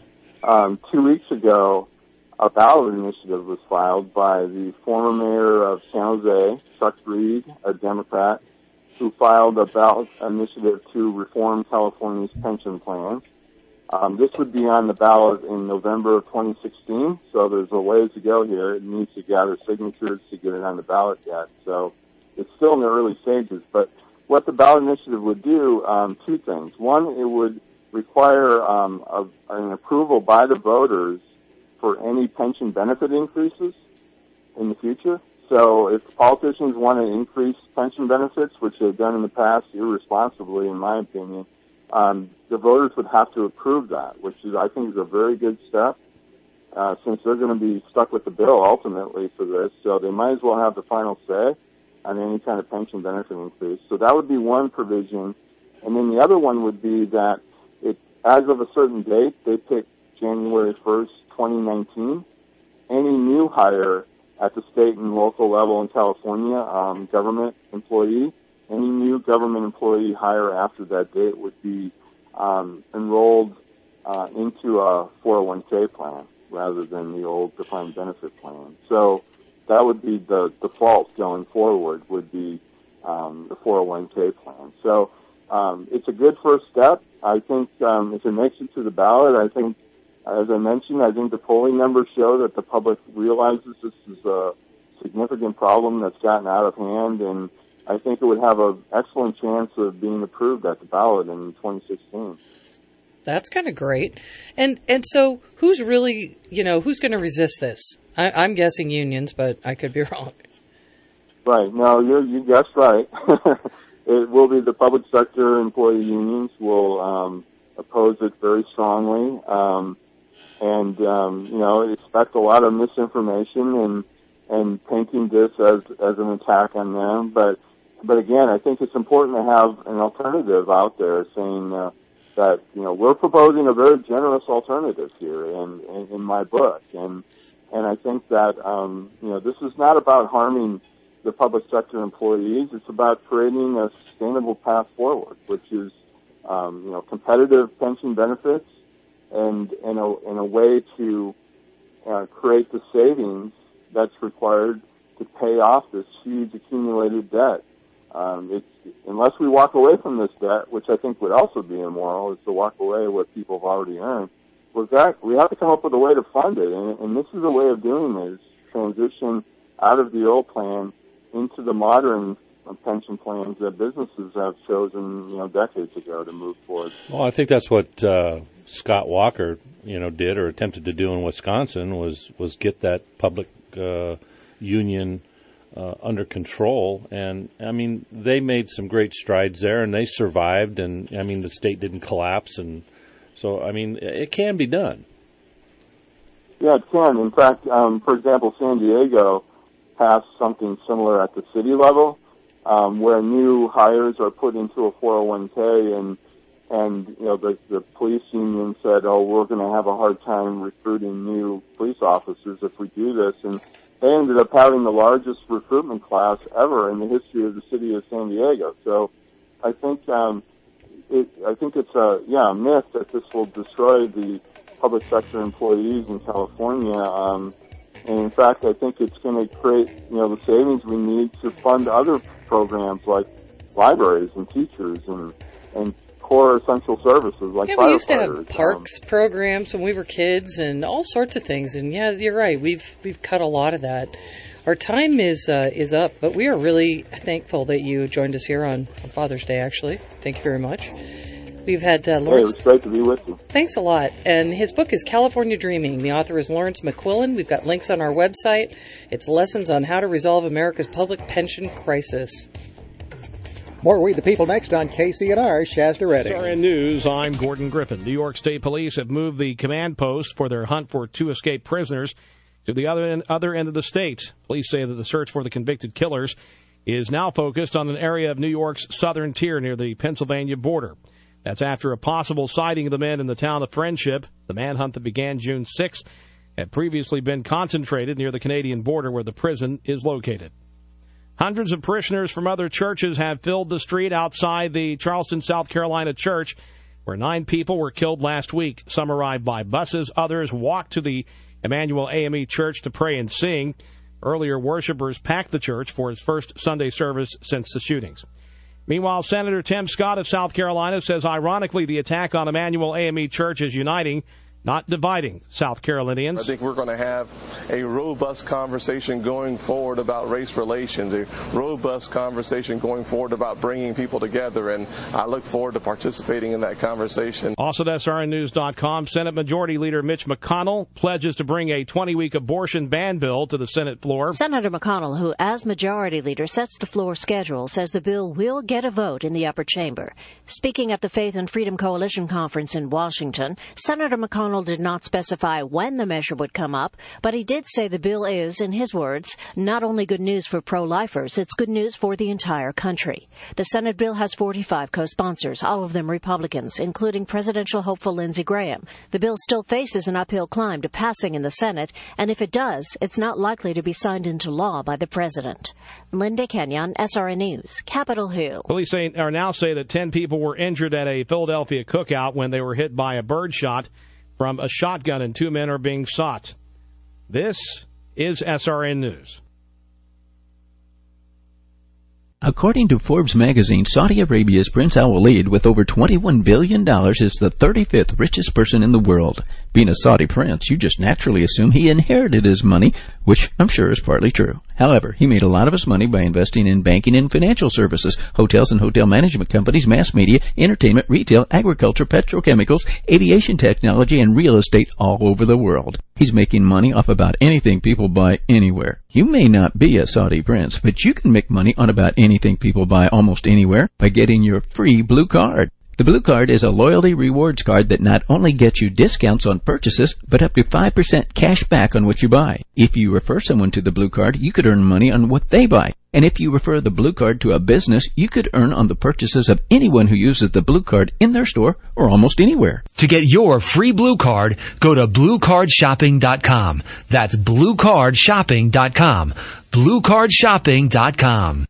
2 weeks ago, a ballot initiative was filed by the former mayor of San Jose, Chuck Reed, a Democrat, who filed a ballot initiative to reform California's pension plan. This would be on the ballot in November of 2016, so there's a ways to go here. It needs to gather signatures to get it on the ballot yet, so it's still in the early stages. But what the ballot initiative would do, two things. One, it would require an approval by the voters for any pension benefit increases in the future. So if politicians want to increase pension benefits, which they've done in the past irresponsibly, in my opinion, the voters would have to approve that, which I think is a very good step, since they're going to be stuck with the bill ultimately for this. So they might as well have the final say on any kind of pension benefit increase. So that would be one provision. And then the other one would be that as of a certain date, they pick January 1st, 2019, any new hire at the state and local level in California, government employee, any new government employee hire after that date would be enrolled into a 401k plan rather than the old defined benefit plan. So that would be the default going forward, would be the 401k plan. So it's a good first step. I think if it makes it to the ballot, I think, as I mentioned, I think the polling numbers show that the public realizes this is a significant problem that's gotten out of hand, and I think it would have an excellent chance of being approved at the ballot in 2016. That's kind of great. And so who's really, who's going to resist this? I'm guessing unions, but I could be wrong. Right. No, you guessed right. It will be the public sector employee unions will oppose it very strongly. Expect a lot of misinformation and painting this as an attack on them. But again, I think it's important to have an alternative out there saying that we're proposing a very generous alternative here in my book, and I think that this is not about harming the public sector employees. It's about creating a sustainable path forward, which is competitive pension benefits and in a way to create the savings that's required to pay off this huge accumulated debt. Unless we walk away from this debt, which I think would also be immoral, is to walk away with what people have already earned. We have to come up with a way to fund it, and this is a way of doing it, is transition out of the old plan into the modern pension plans that businesses have chosen, decades ago to move towards. Well, I think that's what Scott Walker, did or attempted to do in Wisconsin was get that public union under control. And, they made some great strides there, and they survived, and, the state didn't collapse. And so, it can be done. Yeah, it can. In fact, for example, San Diego passed something similar at the city level, where new hires are put into a 401k, and the police union said, we're going to have a hard time recruiting new police officers if we do this, and they ended up having the largest recruitment class ever in the history of the city of San Diego. So I think it's a myth that this will destroy the public sector employees in California. And in fact, I think it's going to create, the savings we need to fund other programs like libraries and teachers and core essential services like firefighters. We used to have parks programs when we were kids and all sorts of things. And yeah, you're right. We've cut a lot of that Our time is up, but we are really thankful that you joined us here on Father's Day, actually. Thank you very much. We've had Lawrence. Hey, it's great to be with you. Thanks a lot. And his book is California Dreaming. The author is Lawrence McQuillan. We've got links on our website. It's lessons on how to resolve America's public pension crisis. More We the People next on KCNR, Shasta Redding. SRN News, I'm Gordon Griffin. New York State Police have moved the command post for their hunt for 2 escaped prisoners to the other end of the state. Police say that the search for the convicted killers is now focused on an area of New York's southern tier near the Pennsylvania border. That's after a possible sighting of the men in the town of Friendship. The manhunt that began June 6th had previously been concentrated near the Canadian border where the prison is located. Hundreds of parishioners from other churches have filled the street outside the Charleston, South Carolina church, where 9 people were killed last week. Some arrived by buses. Others walked to the Emmanuel AME Church to pray and sing. Earlier, worshipers packed the church for its first Sunday service since the shootings. Meanwhile, Senator Tim Scott of South Carolina says, ironically, the attack on Emmanuel AME Church is uniting, not dividing South Carolinians. I think we're going to have a robust conversation going forward about race relations, a robust conversation going forward about bringing people together, and I look forward to participating in that conversation. Also at SRNnews.com, Senate Majority Leader Mitch McConnell pledges to bring a 20-week abortion ban bill to the Senate floor. Senator McConnell, who as Majority Leader sets the floor schedule, says the bill will get a vote in the upper chamber. Speaking at the Faith and Freedom Coalition conference in Washington, Senator McConnell did not specify when the measure would come up, but he did say the bill is, in his words, not only good news for pro-lifers, it's good news for the entire country. The Senate bill has 45 co-sponsors, all of them Republicans, including presidential hopeful Lindsey Graham. The bill still faces an uphill climb to passing in the Senate, and if it does, it's not likely to be signed into law by the president. Linda Kenyon, SRN News, Capitol Hill. Police now say that 10 people were injured at a Philadelphia cookout when they were hit by a birdshot from a shotgun, and 2 men are being sought. This is SRN News. According to Forbes magazine, Saudi Arabia's Prince Al-Walid, with over $21 billion, is the 35th richest person in the world. Being a Saudi prince, you just naturally assume he inherited his money, which I'm sure is partly true. However, he made a lot of his money by investing in banking and financial services, hotels and hotel management companies, mass media, entertainment, retail, agriculture, petrochemicals, aviation technology, and real estate all over the world. He's making money off about anything people buy anywhere. You may not be a Saudi prince, but you can make money on about anything people buy almost anywhere by getting your free blue card. The Blue Card is a loyalty rewards card that not only gets you discounts on purchases, but up to 5% cash back on what you buy. If you refer someone to the Blue Card, you could earn money on what they buy. And if you refer the Blue Card to a business, you could earn on the purchases of anyone who uses the Blue Card in their store or almost anywhere. To get your free Blue Card, go to BlueCardShopping.com. That's BlueCardShopping.com. BlueCardShopping.com.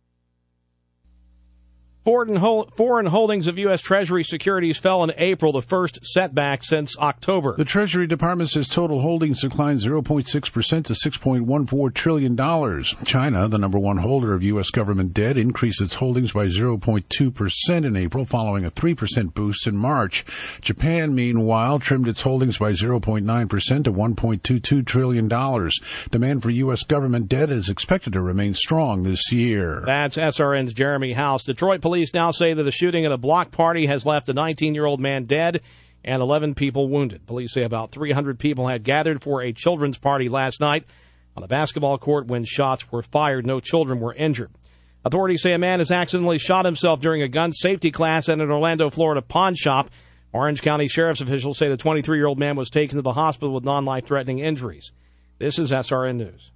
Foreign holdings of U.S. Treasury securities fell in April, the first setback since October. The Treasury Department says total holdings declined 0.6% to $6.14 trillion. China, the number one holder of U.S. government debt, increased its holdings by 0.2% in April, following a 3% boost in March. Japan, meanwhile, trimmed its holdings by 0.9% to $1.22 trillion. Demand for U.S. government debt is expected to remain strong this year. That's SRN's Jeremy House. Detroit police now say that the shooting at a block party has left a 19-year-old man dead and 11 people wounded. Police say about 300 people had gathered for a children's party last night on a basketball court when shots were fired. No children were injured. Authorities say a man has accidentally shot himself during a gun safety class at an Orlando, Florida pawn shop. Orange County Sheriff's officials say the 23-year-old man was taken to the hospital with non-life-threatening injuries. This is SRN News.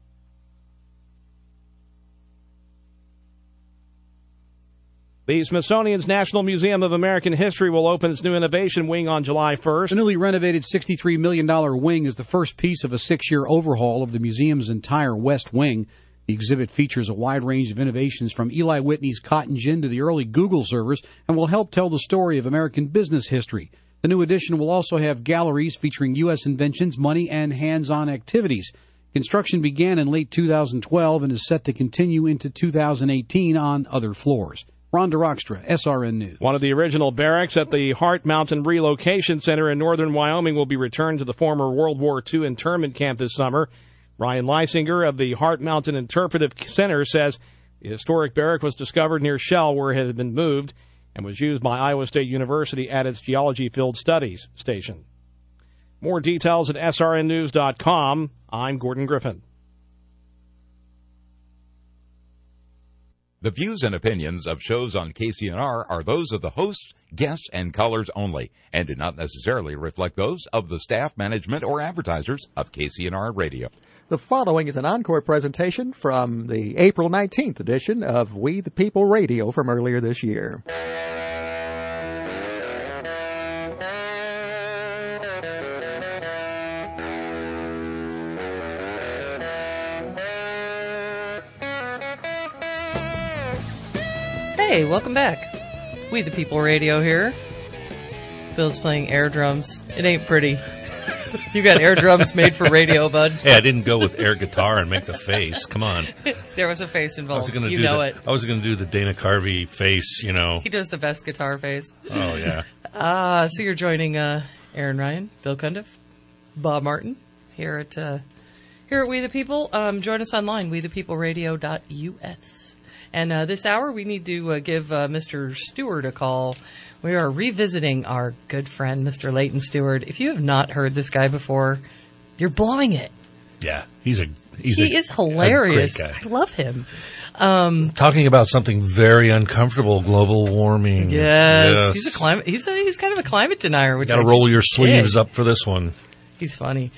The Smithsonian's National Museum of American History will open its new innovation wing on July 1st. The newly renovated $63 million wing is the first piece of a 6-year overhaul of the museum's entire west wing. The exhibit features a wide range of innovations from Eli Whitney's cotton gin to the early Google servers and will help tell the story of American business history. The new edition will also have galleries featuring U.S. inventions, money, and hands-on activities. Construction began in late 2012 and is set to continue into 2018 on other floors. Rhonda Rockstra, SRN News. One of the original barracks at the Hart Mountain Relocation Center in northern Wyoming will be returned to the former World War II internment camp this summer. Ryan Leisinger of the Hart Mountain Interpretive Center says the historic barrack was discovered near Shell, where it had been moved, and was used by Iowa State University at its Geology Field Studies station. More details at srnnews.com. I'm Gordon Griffin. The views and opinions of shows on KCNR are those of the hosts, guests, and callers only, and do not necessarily reflect those of the staff, management, or advertisers of KCNR Radio. The following is an encore presentation from the April 19th edition of We the People Radio from earlier this year. Hey, welcome back. We the People Radio here. Bill's playing air drums. It ain't pretty. You got air drums made for radio, bud. Hey, I didn't go with air guitar and make the face. Come on. There was a face involved. I was going to do the Dana Carvey face, you know. He does the best guitar face. Oh, yeah. So you're joining Aaron Ryan, Bill Cundiff, Bob Martin here at We the People. Join us online, wethepeopleradio.us. And this hour, we need to give Mr. Stewart a call. We are revisiting our good friend, Mr. Leighton Stewart. If you have not heard this guy before, you're blowing it. Yeah, he is hilarious. A great guy. I love him. Talking about something very uncomfortable, global warming. Yes. He's kind of a climate denier. Which got to roll your sleeves up for this one. He's funny.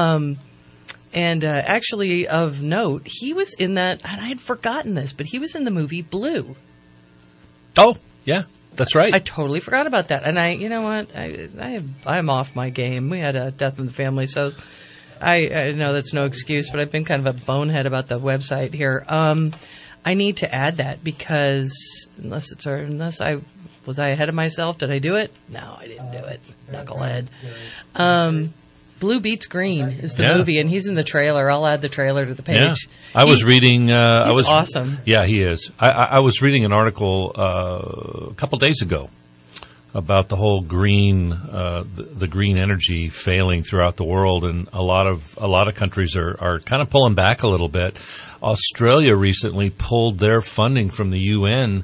And actually, of note, he was in that, and I had forgotten this, but he was in the movie Blue. Oh, yeah, that's right. I totally forgot about that. And you know what? I'm off my game. We had a death in the family, so I know that's no excuse, but I've been kind of a bonehead about the website here. I need to add that because was I ahead of myself? Did I do it? No, I didn't do it. Knucklehead. Blue Beats Green is the movie, and he's in the trailer. I'll add the trailer to the page. Yeah. I was reading. He's awesome. Yeah, he is. I was reading an article a couple days ago about the whole green, the green energy failing throughout the world, and a lot of countries are kind of pulling back a little bit. Australia recently pulled their funding from the UN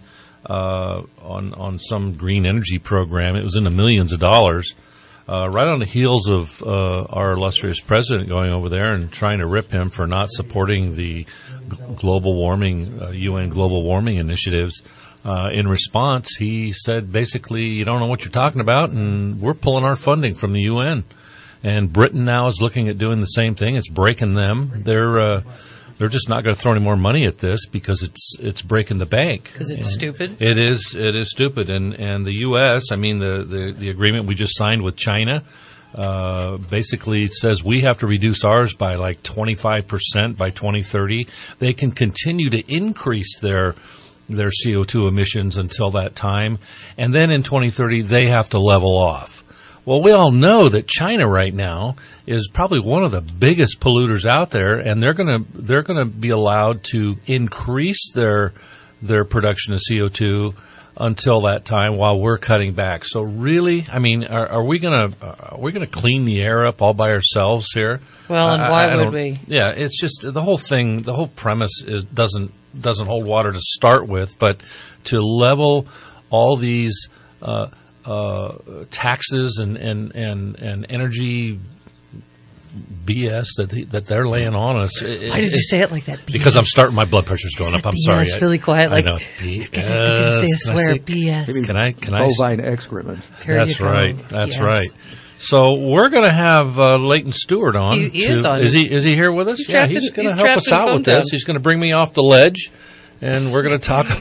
on some green energy program. It was in the millions of dollars. Right on the heels of our illustrious president going over there and trying to rip him for not supporting the global warming, UN global warming initiatives. In response, he said, basically, you don't know what you're talking about, and we're pulling our funding from the UN. And Britain now is looking at doing the same thing. It's breaking them. They're just not going to throw any more money at this because it's breaking the bank. Because it's stupid. It is stupid. And the U.S., I mean, the agreement we just signed with China, basically says we have to reduce ours by like 25% by 2030. They can continue to increase their CO2 emissions until that time. And then in 2030, they have to level off. Well, we all know that China right now is probably one of the biggest polluters out there, and they're going to be allowed to increase their production of CO2 until that time while we're cutting back. So really, I mean, are we going to clean the air up all by ourselves here? Well, and why would we? Yeah, it's just the whole premise doesn't hold water to start with, but to level all these taxes and energy BS that they're laying on us. Why did you say it like that? BS? Because my blood pressure's going up. I'm sorry. Really quiet. I know. BS. I can say a swear. BS. Can I? Bovine excrement. That's right. That's right. So we're going to have Leighton Stewart on. He is on. Is he here with us? He's going to help us out with this. He's going to bring me off the ledge, and we're going to talk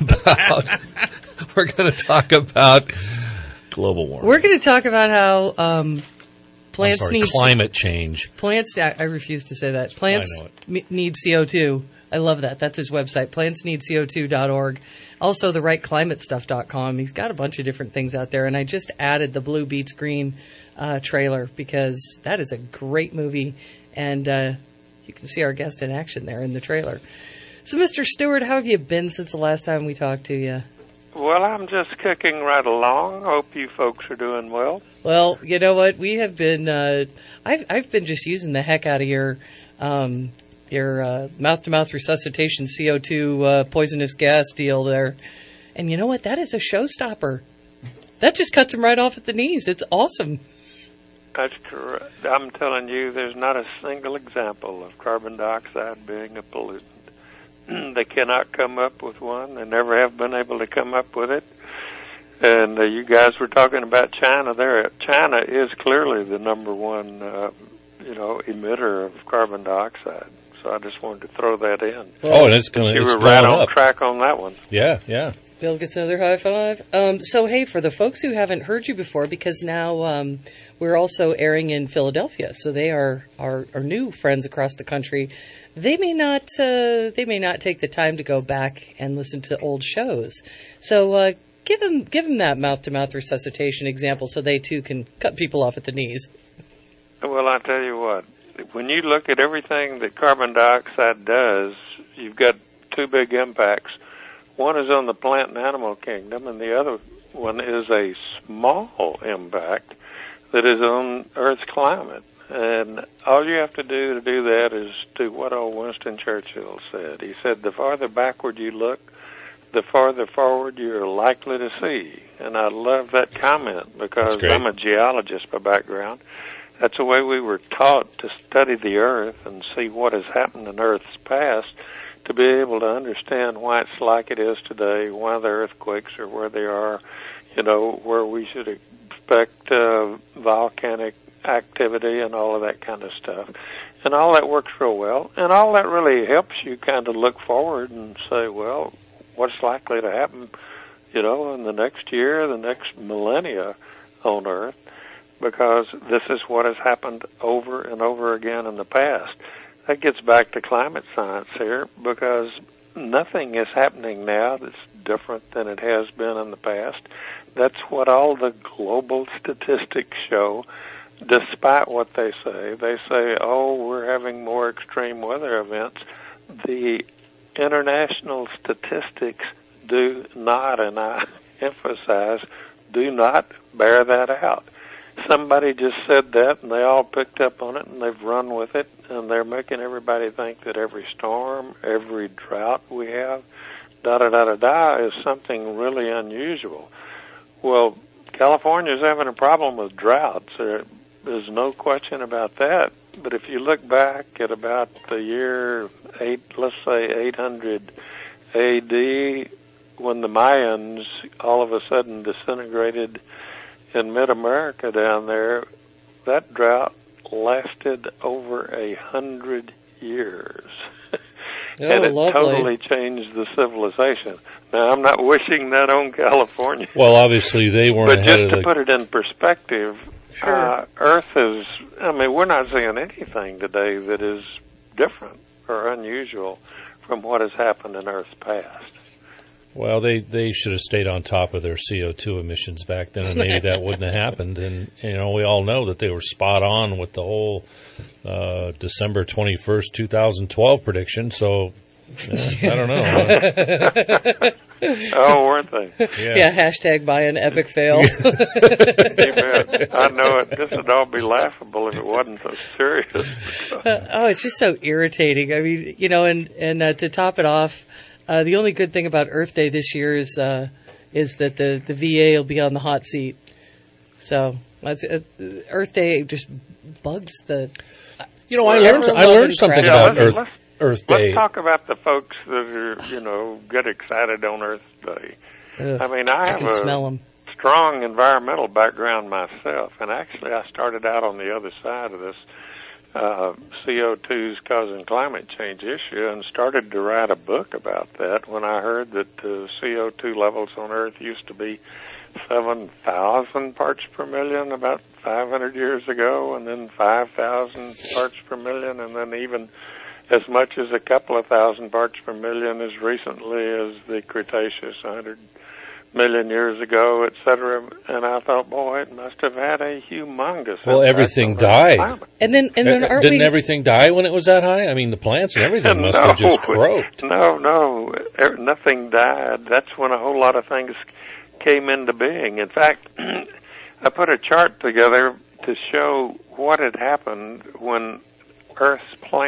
about global warming. We're going to talk about how plants need climate change. Plants. I refuse to say that. Plants need CO2. I love that. That's his website, plantsneedco2.org. Also, therightclimatestuff.com. He's got a bunch of different things out there, and I just added the Blue Beats Green trailer because that is a great movie, and you can see our guest in action there in the trailer. So, Mr. Stewart, how have you been since the last time we talked to you? Well, I'm just kicking right along. Hope you folks are doing well. Well, you know what? We have been, I've been just using the heck out of your your mouth-to-mouth resuscitation CO2 poisonous gas deal there. And you know what? That is a showstopper. That just cuts them right off at the knees. It's awesome. That's correct. I'm telling you, there's not a single example of carbon dioxide being a pollutant. They cannot come up with one. They never have been able to come up with it. And you guys were talking about China there. China is clearly the number one, emitter of carbon dioxide. So I just wanted to throw that in. Oh, and it's going to You were right on track on that one. Yeah. Bill gets another high five. So, hey, for the folks who haven't heard you before, because now we're also airing in Philadelphia, so they are our new friends across the country. They may not take the time to go back and listen to old shows. So give them that mouth-to-mouth resuscitation example, so they too can cut people off at the knees. Well, I tell you what, when you look at everything that carbon dioxide does, you've got two big impacts. One is on the plant and animal kingdom, and the other one is a small impact that is on Earth's climate. And all you have to do that is do what old Winston Churchill said. He said, the farther backward you look, the farther forward you're likely to see. And I love that comment because I'm a geologist by background. That's the way we were taught to study the Earth and see what has happened in Earth's past, to be able to understand why it's like it is today, why the earthquakes are where they are, where we should expect volcanic activity and all of that kind of stuff. And all that works real well. And all that really helps you kind of look forward and say, well, what's likely to happen, in the next year, the next millennia on Earth, because this is what has happened over and over again in the past. That gets back to climate science here, because nothing is happening now that's different than it has been in the past. That's what all the global statistics show, despite what they say. They say, we're having more extreme weather events. The international statistics do not, and I emphasize, do not bear that out. Somebody just said that, and they all picked up on it, and they've run with it, and they're making everybody think that every storm, every drought we have, is something really unusual. Well, California's having a problem with droughts. There's no question about that. But if you look back at about the year 800 A.D., when the Mayans all of a sudden disintegrated in mid-America down there, that drought lasted over 100 years. And it totally changed the civilization. Now, I'm not wishing that on California. Well, obviously they weren't. But just to put it in perspective, Earth is, we're not seeing anything today that is different or unusual from what has happened in Earth's past. Well, they should have stayed on top of their CO2 emissions back then, and maybe that wouldn't have happened. And, we all know that they were spot on with the whole December 21st, 2012 prediction. So, I don't know. Weren't they? Yeah, hashtag buy an epic fail. I know it. This would all be laughable if it wasn't so serious. It's just so irritating. I mean, and to top it off, the only good thing about Earth Day this year is that the VA will be on the hot seat. So Earth Day just bugs the. I learned something about Earth Day. Let's talk about the folks that are get excited on Earth Day. I have a strong environmental background myself, and actually I started out on the other side of this CO2's causing climate change issue, and started to write a book about that when I heard that CO2 levels on Earth used to be 7,000 parts per million about 500 years ago, and then 5,000 parts per million, and then even as much as a couple of thousand parts per million as recently as the Cretaceous, 100 million years ago, et cetera. And I thought, boy, it must have had a humongous impact. Well, everything died. And then didn't everything die when it was that high? I mean, the plants and everything must have just croaked. No, nothing died. That's when a whole lot of things came into being. In fact, I put a chart together to show what had happened when Earth's plants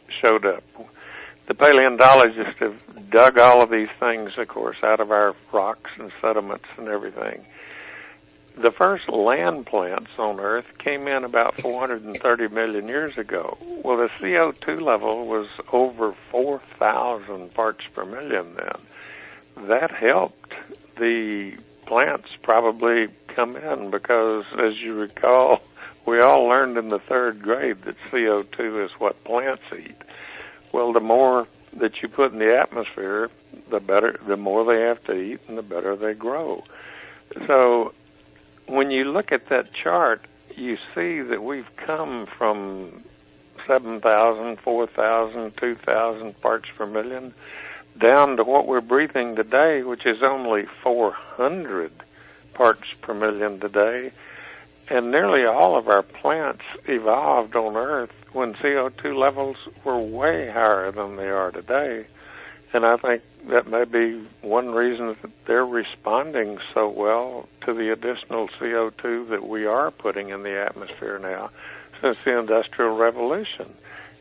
showed up. The paleontologists have dug all of these things, of course, out of our rocks and sediments and everything. The first land plants on Earth came in about 430 million years ago. Well, the CO2 level was over 4,000 parts per million then. That helped the plants probably come in because, as you recall, we all learned in the third grade that CO2 is what plants eat. Well, the more that you put in the atmosphere, the better, the more they have to eat and the better they grow. So when you look at that chart, you see that we've come from 7,000, 4,000, 2,000 parts per million down to what we're breathing today, which is only 400 parts per million today. And nearly all of our plants evolved on Earth when CO2 levels were way higher than they are today. And I think that may be one reason that they're responding so well to the additional CO2 that we are putting in the atmosphere now since the Industrial Revolution.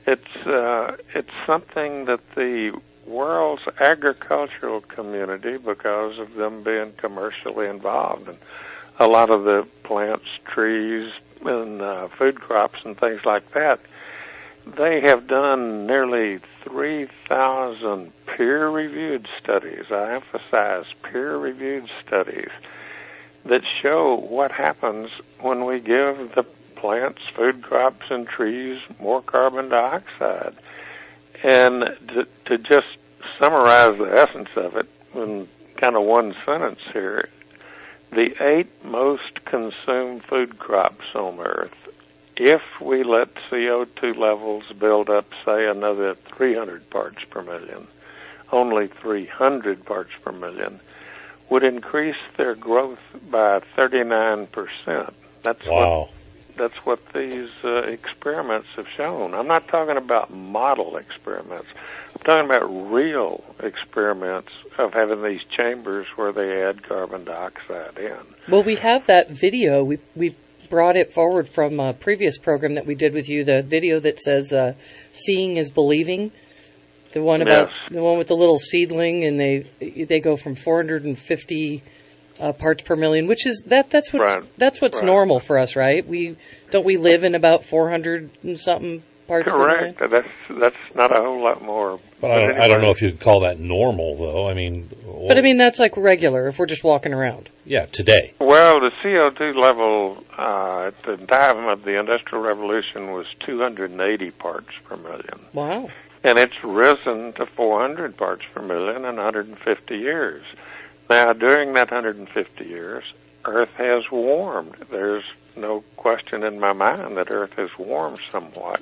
It's something that the world's agricultural community, because of them being commercially involved in a lot of the plants, trees, and food crops and things like that, they have done nearly 3,000 peer-reviewed studies, I emphasize peer-reviewed studies, that show what happens when we give the plants, food crops, and trees more carbon dioxide. And to just summarize the essence of it in kind of one sentence here, the 8 most consumed food crops on Earth, if we let CO2 levels build up, say, another 300 parts per million, only 300 parts per million, would increase their growth by 39%. That's what these experiments have shown. I'm not talking about model experiments. I'm talking about real experiments of having these chambers where they add carbon dioxide in. Well, we have that video. We brought it forward from a previous program that we did with you, the video that says seeing is believing. The one about the one with the little seedling, and they go from 450 parts per million, which is that's what's normal for us, right? We live in about 400 and something parts per million. Correct. That's not a whole lot more. But I don't know if you'd call that normal, though. I mean, that's like regular if we're just walking around. Yeah, today. Well, the CO2 level at the time of the Industrial Revolution was 280 parts per million. Wow. And it's risen to 400 parts per million in 150 years. Now, during that 150 years, Earth has warmed. There's no question in my mind that Earth has warmed somewhat.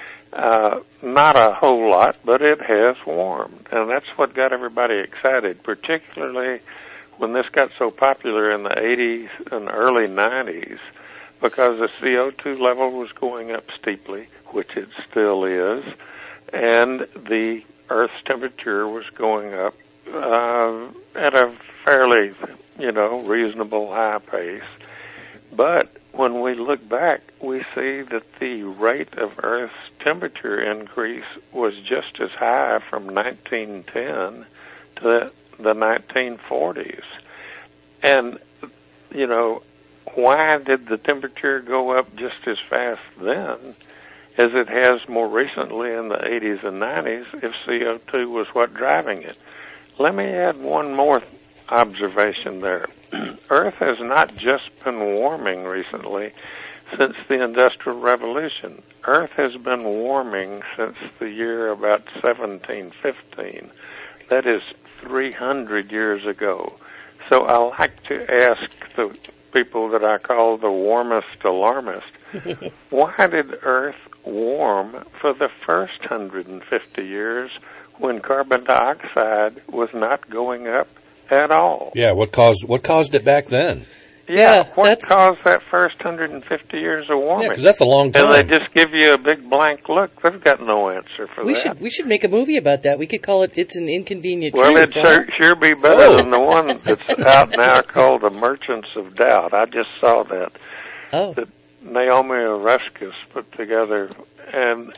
Not a whole lot, but it has warmed. And that's what got everybody excited, particularly when this got so popular in the 80s and early 90s, because the CO2 level was going up steeply, which it still is, and the Earth's temperature was going up at a fairly, reasonable high pace. But when we look back, we see that the rate of Earth's temperature increase was just as high from 1910 to the 1940s. And, why did the temperature go up just as fast then as it has more recently in the 80s and 90s if CO2 was what driving it? Let me add one more observation there. Earth has not just been warming recently since the Industrial Revolution. Earth has been warming since the year about 1715. That is 300 years ago. So I like to ask the people that I call the warmest alarmist, why did Earth warm for the first 150 years when carbon dioxide was not going up at all? Yeah, what caused it back then? What caused that first 150 years of warming? Yeah, because that's a long time. And they just give you a big blank look. They've got no answer for that. We should make a movie about that. We could call it "It's an Inconvenient Truth." Well, it'd sure be better than the one that's out now called "The Merchants of Doubt." I just saw that. That Naomi Oreskes put together, and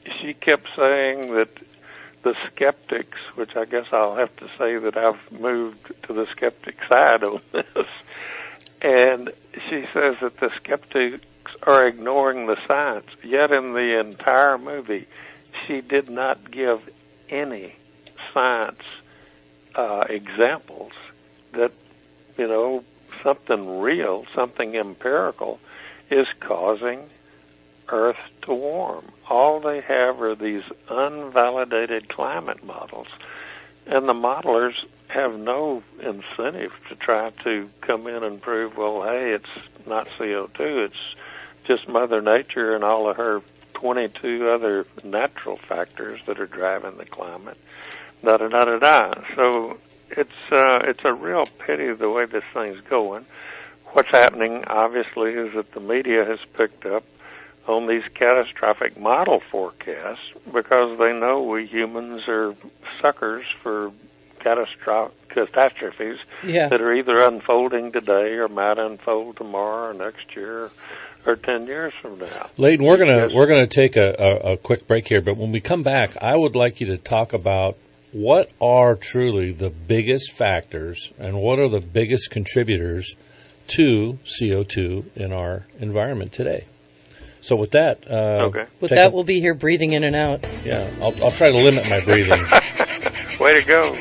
she kept saying that the skeptics, which I guess I'll have to say that I've moved to the skeptic side on this, and she says that the skeptics are ignoring the science. Yet in the entire movie, she did not give any science examples that, something real, something empirical is causing Earth to warm. All they have are these unvalidated climate models, and the modelers have no incentive to try to come in and prove, well, hey, it's not CO2, it's just Mother Nature and all of her 22 other natural factors that are driving the climate. Da-da-da-da-da. So it's a real pity the way this thing's going. What's happening, obviously, is that the media has picked up on these catastrophic model forecasts because they know we humans are suckers for catastrophes that are either unfolding today or might unfold tomorrow or next year or 10 years from now. Leighton, we're gonna take a quick break here, but when we come back, I would like you to talk about what are truly the biggest factors and what are the biggest contributors to CO2 in our environment today. So with that, we'll be here breathing in and out. Yeah, I'll try to limit my breathing. Way to go.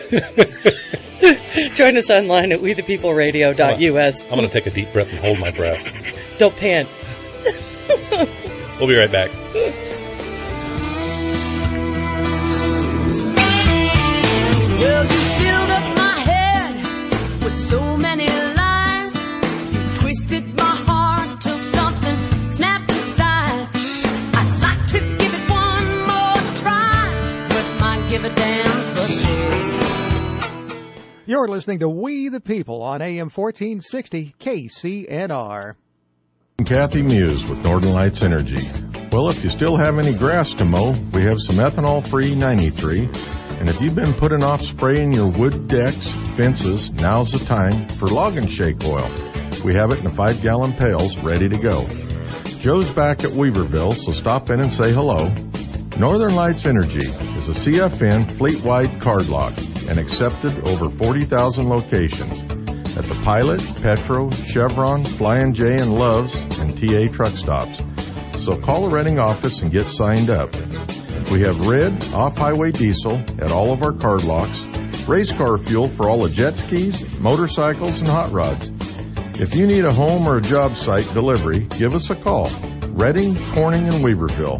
Join us online at wethepeopleradio.us. I'm going to take a deep breath and hold my breath. Don't pant. We'll be right back. Well, you filled up my head with so many lies. You twisted my heart till something snapped inside. I'd like to give it one more try, but my give a damn's but You're listening to We the People on AM 1460 KCNR. Kathy Muse with Northern Lights Energy. Well, if you still have any grass to mow, we have some ethanol-free 93. And if you've been putting off spraying your wood decks, fences, now's the time for Log and Shake oil. We have it in the 5-gallon pails ready to go. Joe's back at Weaverville, so stop in and say hello. Northern Lights Energy is a CFN fleet-wide card lock and accepted over 40,000 locations at the Pilot, Petro, Chevron, Flying J, and Love's and TA truck stops. So call the Redding office and get signed up. We have red, off-highway diesel at all of our card locks, race car fuel for all the jet skis, motorcycles, and hot rods. If you need a home or a job site delivery, give us a call. Redding, Corning, and Weaverville,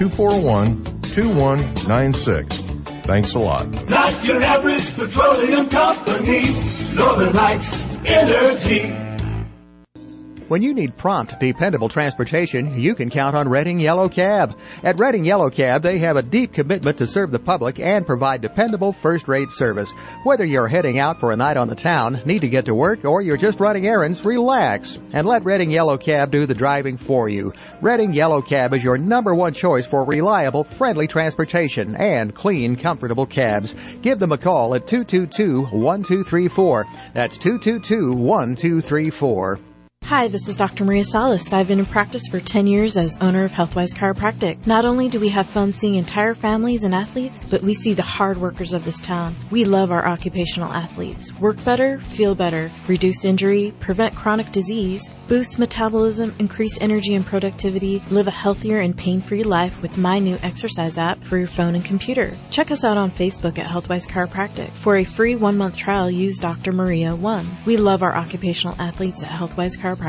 241-2196. Thanks a lot. Not your average petroleum company, Northern Lights Energy. When you need prompt, dependable transportation, you can count on Redding Yellow Cab. At Redding Yellow Cab, they have a deep commitment to serve the public and provide dependable first-rate service. Whether you're heading out for a night on the town, need to get to work, or you're just running errands, relax and let Redding Yellow Cab do the driving for you. Redding Yellow Cab is your #1 choice for reliable, friendly transportation and clean, comfortable cabs. Give them a call at 222-1234. That's 222-1234. Hi, this is Dr. Maria Salas. I've been in practice for 10 years as owner of Healthwise Chiropractic. Not only do we have fun seeing entire families and athletes, but we see the hard workers of this town. We love our occupational athletes. Work better, feel better, reduce injury, prevent chronic disease, boost metabolism, increase energy and productivity, live a healthier and pain-free life with my new exercise app for your phone and computer. Check us out on Facebook at Healthwise Chiropractic. For a free 1-month trial, use Dr. Maria 1. We love our occupational athletes at Healthwise Chiropractic.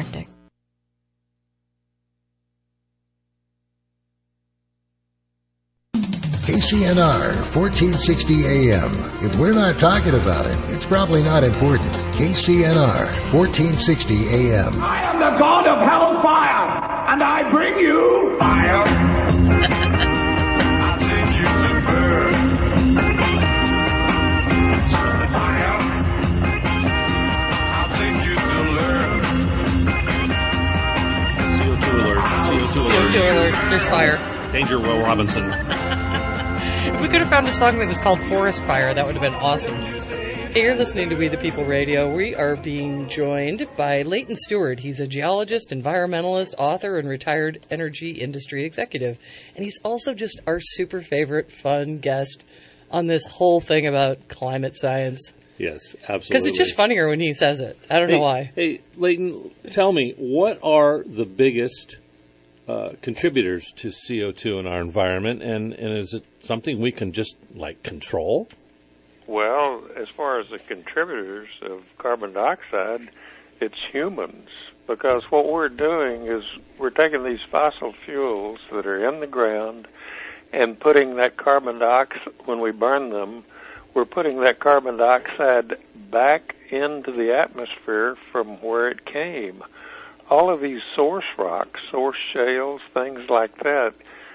KCNR 1460 AM. If we're not talking about it, it's probably not important. KCNR 1460 AM. I am the God of hellfire, and I bring you fire. I'll send you to burn. Fire. I'll send you to learn. CO2 alert. CO2 alert. There's fire. Danger, Will Robinson. If we could have found a song that was called Forest Fire, that would have been awesome. Hey, you're listening to We the People Radio. We are being joined by Leighton Stewart. He's a geologist, environmentalist, author, and retired energy industry executive. And he's also just our super favorite fun guest on this whole thing about climate science. Yes, absolutely. Because it's just funnier when he says it. I don't know why. Hey, Leighton, tell me, what are the biggest contributors to CO2 in our environment, and is it something we can just, control? Well, as far as the contributors of carbon dioxide, it's humans. Because what we're doing is we're taking these fossil fuels that are in the ground and putting that carbon dioxide, when we burn them, we're putting that carbon dioxide back into the atmosphere from where it came. All of these source rocks, source shales, things like that,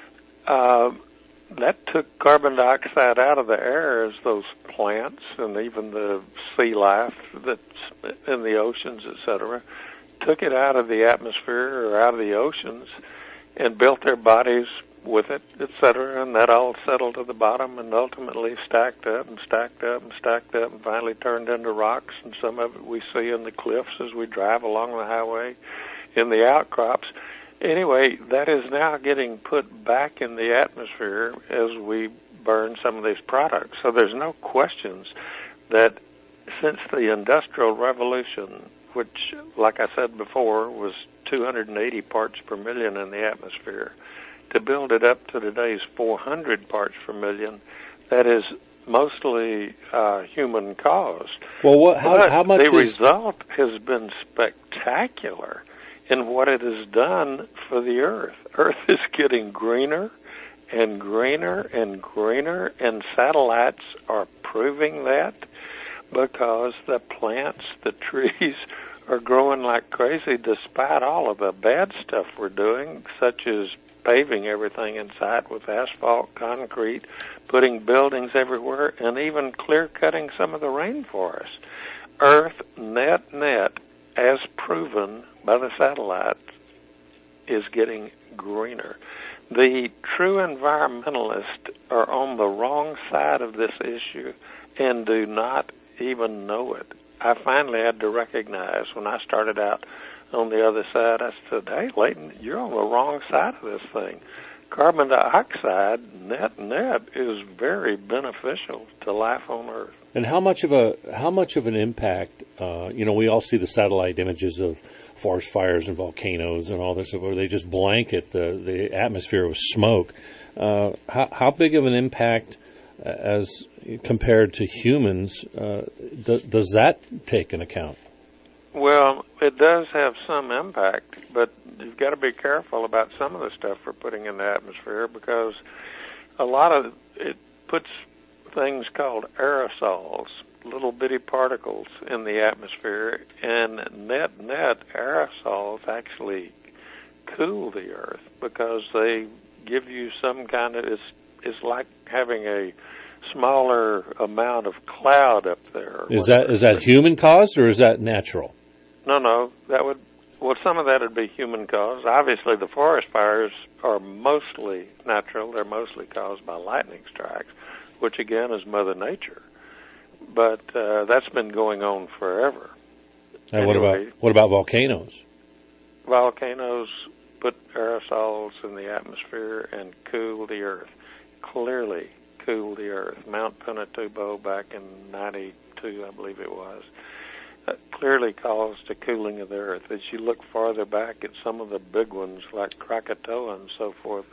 that took carbon dioxide out of the air as those plants and even the sea life that's in the oceans, etc., took it out of the atmosphere or out of the oceans and built their bodies with it, etc., and that all settled to the bottom and ultimately stacked up and stacked up and stacked up and finally turned into rocks, and some of it we see in the cliffs as we drive along the highway in the outcrops. Anyway, that is now getting put back in the atmosphere as we burn some of these products. So there's no questions that since the Industrial Revolution, which, like I said before, was 280 parts per million in the atmosphere, to build it up to today's 400 parts per million, that is mostly human caused. Well, how much the result has been spectacular in what it has done for the Earth. Earth is getting greener and greener and greener, and satellites are proving that because the plants, the trees are growing like crazy despite all of the bad stuff we're doing, such as paving everything in sight with asphalt, concrete, putting buildings everywhere, and even clear-cutting some of the rainforest. Earth, net, as proven by the satellites, is getting greener. The true environmentalists are on the wrong side of this issue and do not even know it. I finally had to recognize when I started out on the other side, I said, hey, Leighton, you're on the wrong side of this thing. Carbon dioxide, net, is very beneficial to life on Earth. And how much of an impact? We all see the satellite images of forest fires and volcanoes and all this, where they just blanket the atmosphere with smoke. How big of an impact, as compared to humans, does that take into account? Well, it does have some impact, but you've got to be careful about some of the stuff we're putting in the atmosphere, because a lot of it puts things called aerosols, little bitty particles in the atmosphere, and net aerosols actually cool the Earth because they give you some kind of, it's like having a smaller amount of cloud up there. Is that human caused or is that natural? No, some of that would be human caused. Obviously, the forest fires are mostly natural. They're mostly caused by lightning strikes, which again is Mother Nature. But that's been going on forever. And what about volcanoes? Volcanoes put aerosols in the atmosphere and cool the Earth. Clearly cool the Earth. Mount Pinatubo back in 92, I believe it was, clearly caused a cooling of the Earth. As you look farther back at some of the big ones like Krakatoa and so forth,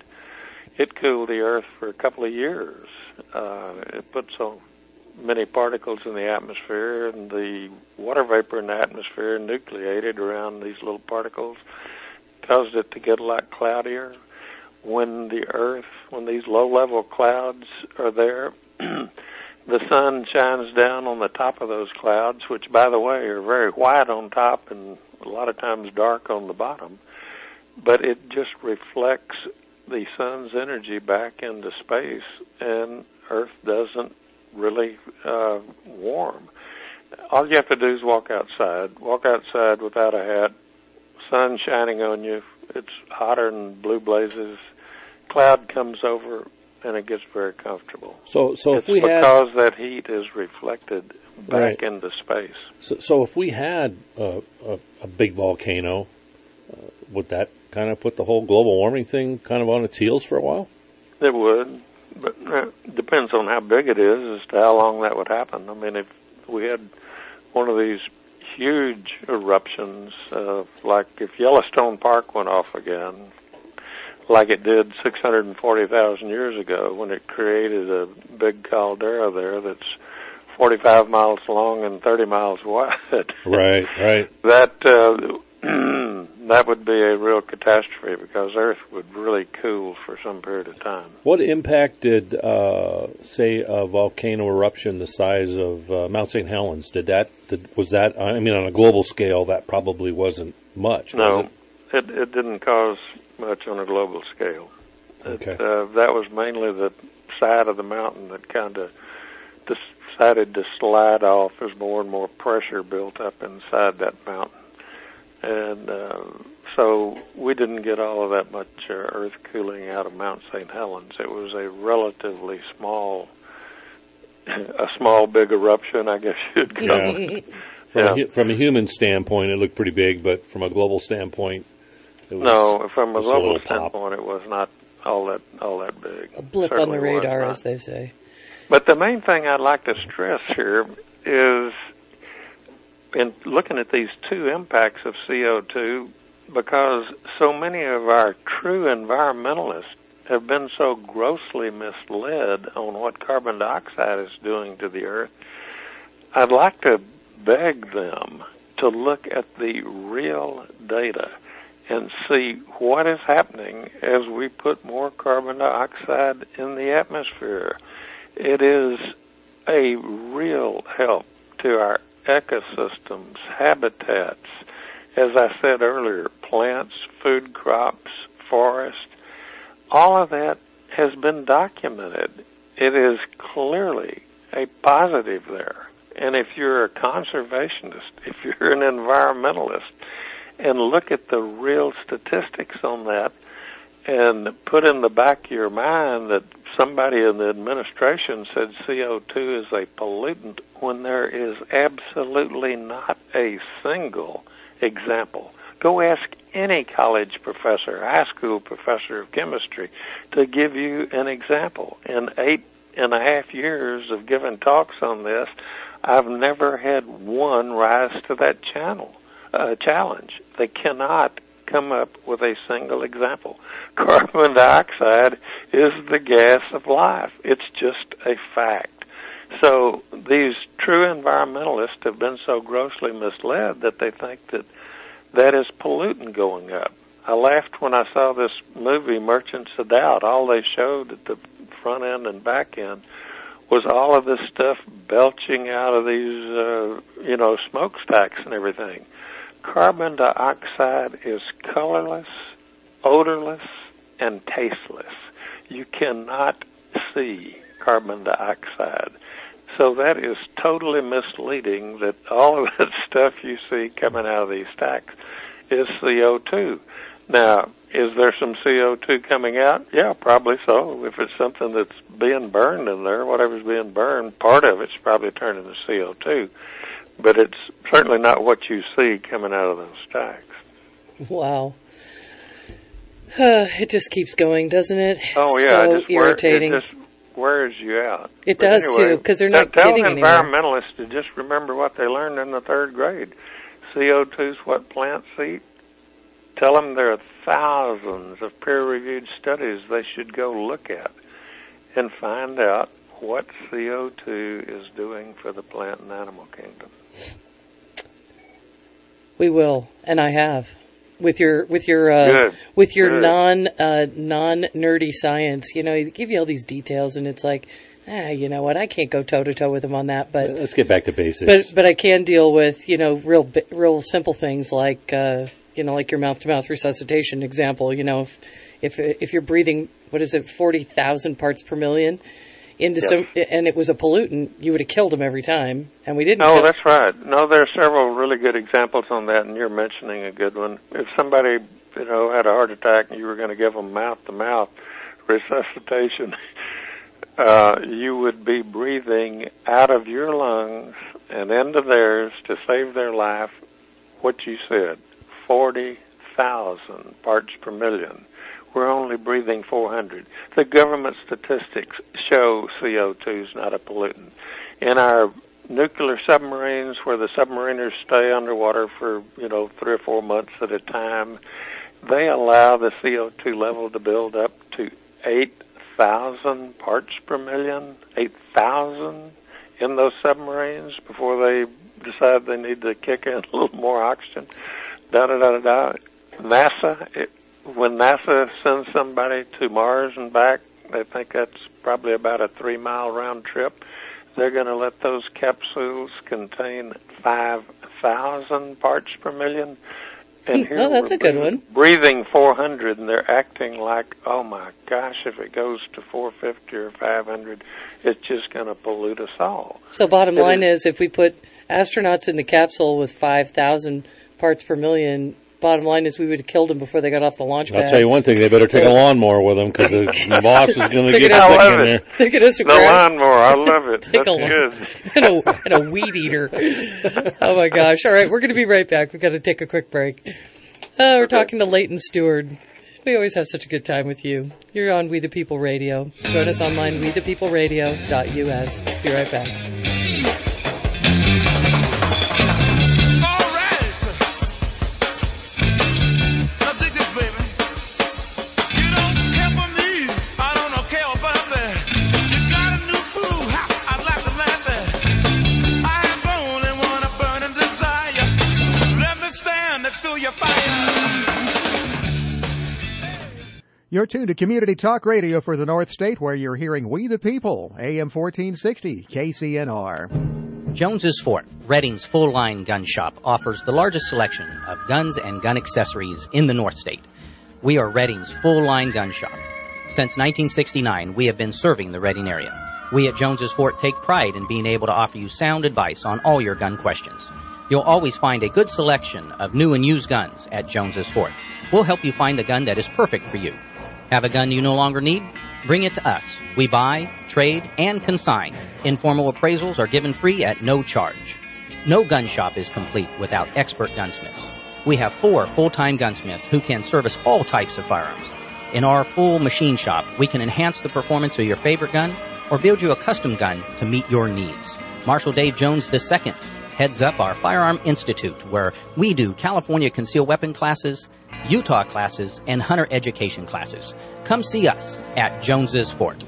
it cooled the Earth for a couple of years. It put so many particles in the atmosphere, and the water vapor in the atmosphere nucleated around these little particles, caused it to get a lot cloudier. When these low-level clouds are there, the sun shines down on the top of those clouds, which, by the way, are very white on top and a lot of times dark on the bottom. But it just reflects the sun's energy back into space, and Earth doesn't really warm. All you have to do is walk outside. Walk outside without a hat, sun shining on you. It's hotter than blue blazes. Cloud comes over, and it gets very comfortable. So it's if we had, because that heat is reflected back right. into space. So if we had a big volcano, would that kind of put the whole global warming thing kind of on its heels for a while? It would, but it depends on how big it is as to how long that would happen. I mean, if we had one of these huge eruptions, like if Yellowstone Park went off again, like it did 640,000 years ago when it created a big caldera there that's 45 miles long and 30 miles wide. Right. That would be a real catastrophe because Earth would really cool for some period of time. What impact did, say, a volcano eruption the size of Mount St. Helens? Was that? I mean, on a global scale, that probably wasn't much. No, it didn't cause much on a global scale. Okay. That was mainly the side of the mountain that kind of decided to slide off as more and more pressure built up inside that mountain. And so we didn't get all of that much earth cooling out of Mount St. Helens. It was a relatively small big eruption, I guess you'd call it. From a human standpoint, it looked pretty big, but from a global standpoint, it was no. From a global pop. standpoint, it was not all that big. A blip on the radar, as they say. But the main thing I'd like to stress here is, in looking at these two impacts of CO2, because so many of our true environmentalists have been so grossly misled on what carbon dioxide is doing to the Earth, I'd like to beg them to look at the real data and see what is happening as we put more carbon dioxide in the atmosphere. It is a real help to our ecosystems, habitats, as I said earlier, plants, food crops, forests. All of that has been documented. It is clearly a positive there. And if you're a conservationist, if you're an environmentalist, and look at the real statistics on that, and put in the back of your mind that somebody in the administration said CO2 is a pollutant when there is absolutely not a single example. Go ask any college professor, high school professor of chemistry, to give you an example. In 8.5 years of giving talks on this, I've never had one rise to that challenge. They cannot come up with a single example. Carbon dioxide is the gas of life. It's just a fact. So these true environmentalists have been so grossly misled that they think that is pollutant going up. I laughed when I saw this movie, Merchants of Doubt. All they showed at the front end and back end was all of this stuff belching out of these, smokestacks and everything. Carbon dioxide is colorless, odorless, and tasteless. You cannot see carbon dioxide. So that is totally misleading that all of that stuff you see coming out of these stacks is CO2. Now, is there some CO2 coming out? Yeah, probably so. If it's something that's being burned in there, whatever's being burned, part of it's probably turning to CO2. But it's certainly not what you see coming out of those stacks. Wow. It just keeps going, doesn't it? Oh, yeah. So irritating. It just wears you out. It does, anyway, too, because they're not kidding anymore. Tell environmentalists to just remember what they learned in the third grade. CO2 is what plants eat. Tell them there are thousands of peer-reviewed studies they should go look at and find out what CO2 is doing for the plant and animal kingdom. We will, and I have, with your Good. non-nerdy science. They give you all these details, and it's like, you know what? I can't go toe to toe with them on that. But let's get back to basics. But I can deal with real simple things like like your mouth-to-mouth resuscitation example. If you're breathing, 40,000 parts per million into some, and it was a pollutant, you would have killed them every time, and we didn't. Oh, that's right. No, there are several really good examples on that, and you're mentioning a good one. If somebody, had a heart attack and you were going to give them mouth-to-mouth resuscitation, you would be breathing out of your lungs and into theirs to save their life, what you said, 40,000 parts per million. We're only breathing 400. The government statistics show CO2 is not a pollutant. In our nuclear submarines, where the submariners stay underwater for, 3 or 4 months at a time, they allow the CO2 level to build up to 8,000 parts per million, 8,000 in those submarines before they decide they need to kick in a little more oxygen. NASA, when NASA sends somebody to Mars and back, they think that's probably about a 3-mile round trip. They're going to let those capsules contain 5,000 parts per million. And here that's a good one. Breathing 400, and they're acting like, oh my gosh, if it goes to 450 or 500, it's just going to pollute us all. So bottom line is, if we put astronauts in the capsule with 5,000 parts per million, bottom line is we would have killed them before they got off the launch pad. I'll tell you one thing, they better take a lawnmower with them, because the boss is going to get sick in there. Look at us, the lawnmower, I love it. That's good. and a weed eater. Oh my gosh. All right, we're going to be right back. We've got to take a quick break. We're talking to Leighton Stewart. We always have such a good time with you. You're on We the People Radio. Join us online, wethepeopleradio.us. Be right back. You're tuned to Community Talk Radio for the North State, where you're hearing We the People, AM 1460, KCNR. Jones's Fort, Redding's full-line gun shop, offers the largest selection of guns and gun accessories in the North State. We are Redding's full-line gun shop. Since 1969, we have been serving the Redding area. We at Jones's Fort take pride in being able to offer you sound advice on all your gun questions. You'll always find a good selection of new and used guns at Jones's Fort. We'll help you find the gun that is perfect for you. Have a gun you no longer need? Bring it to us. We buy, trade, and consign. Informal appraisals are given free at no charge. No gun shop is complete without expert gunsmiths. We have 4 full-time gunsmiths who can service all types of firearms. In our full machine shop, we can enhance the performance of your favorite gun or build you a custom gun to meet your needs. Marshal Dave Jones II heads up our Firearm Institute, where we do California concealed weapon classes, Utah classes, and hunter education classes. Come see us at Jones's Fort.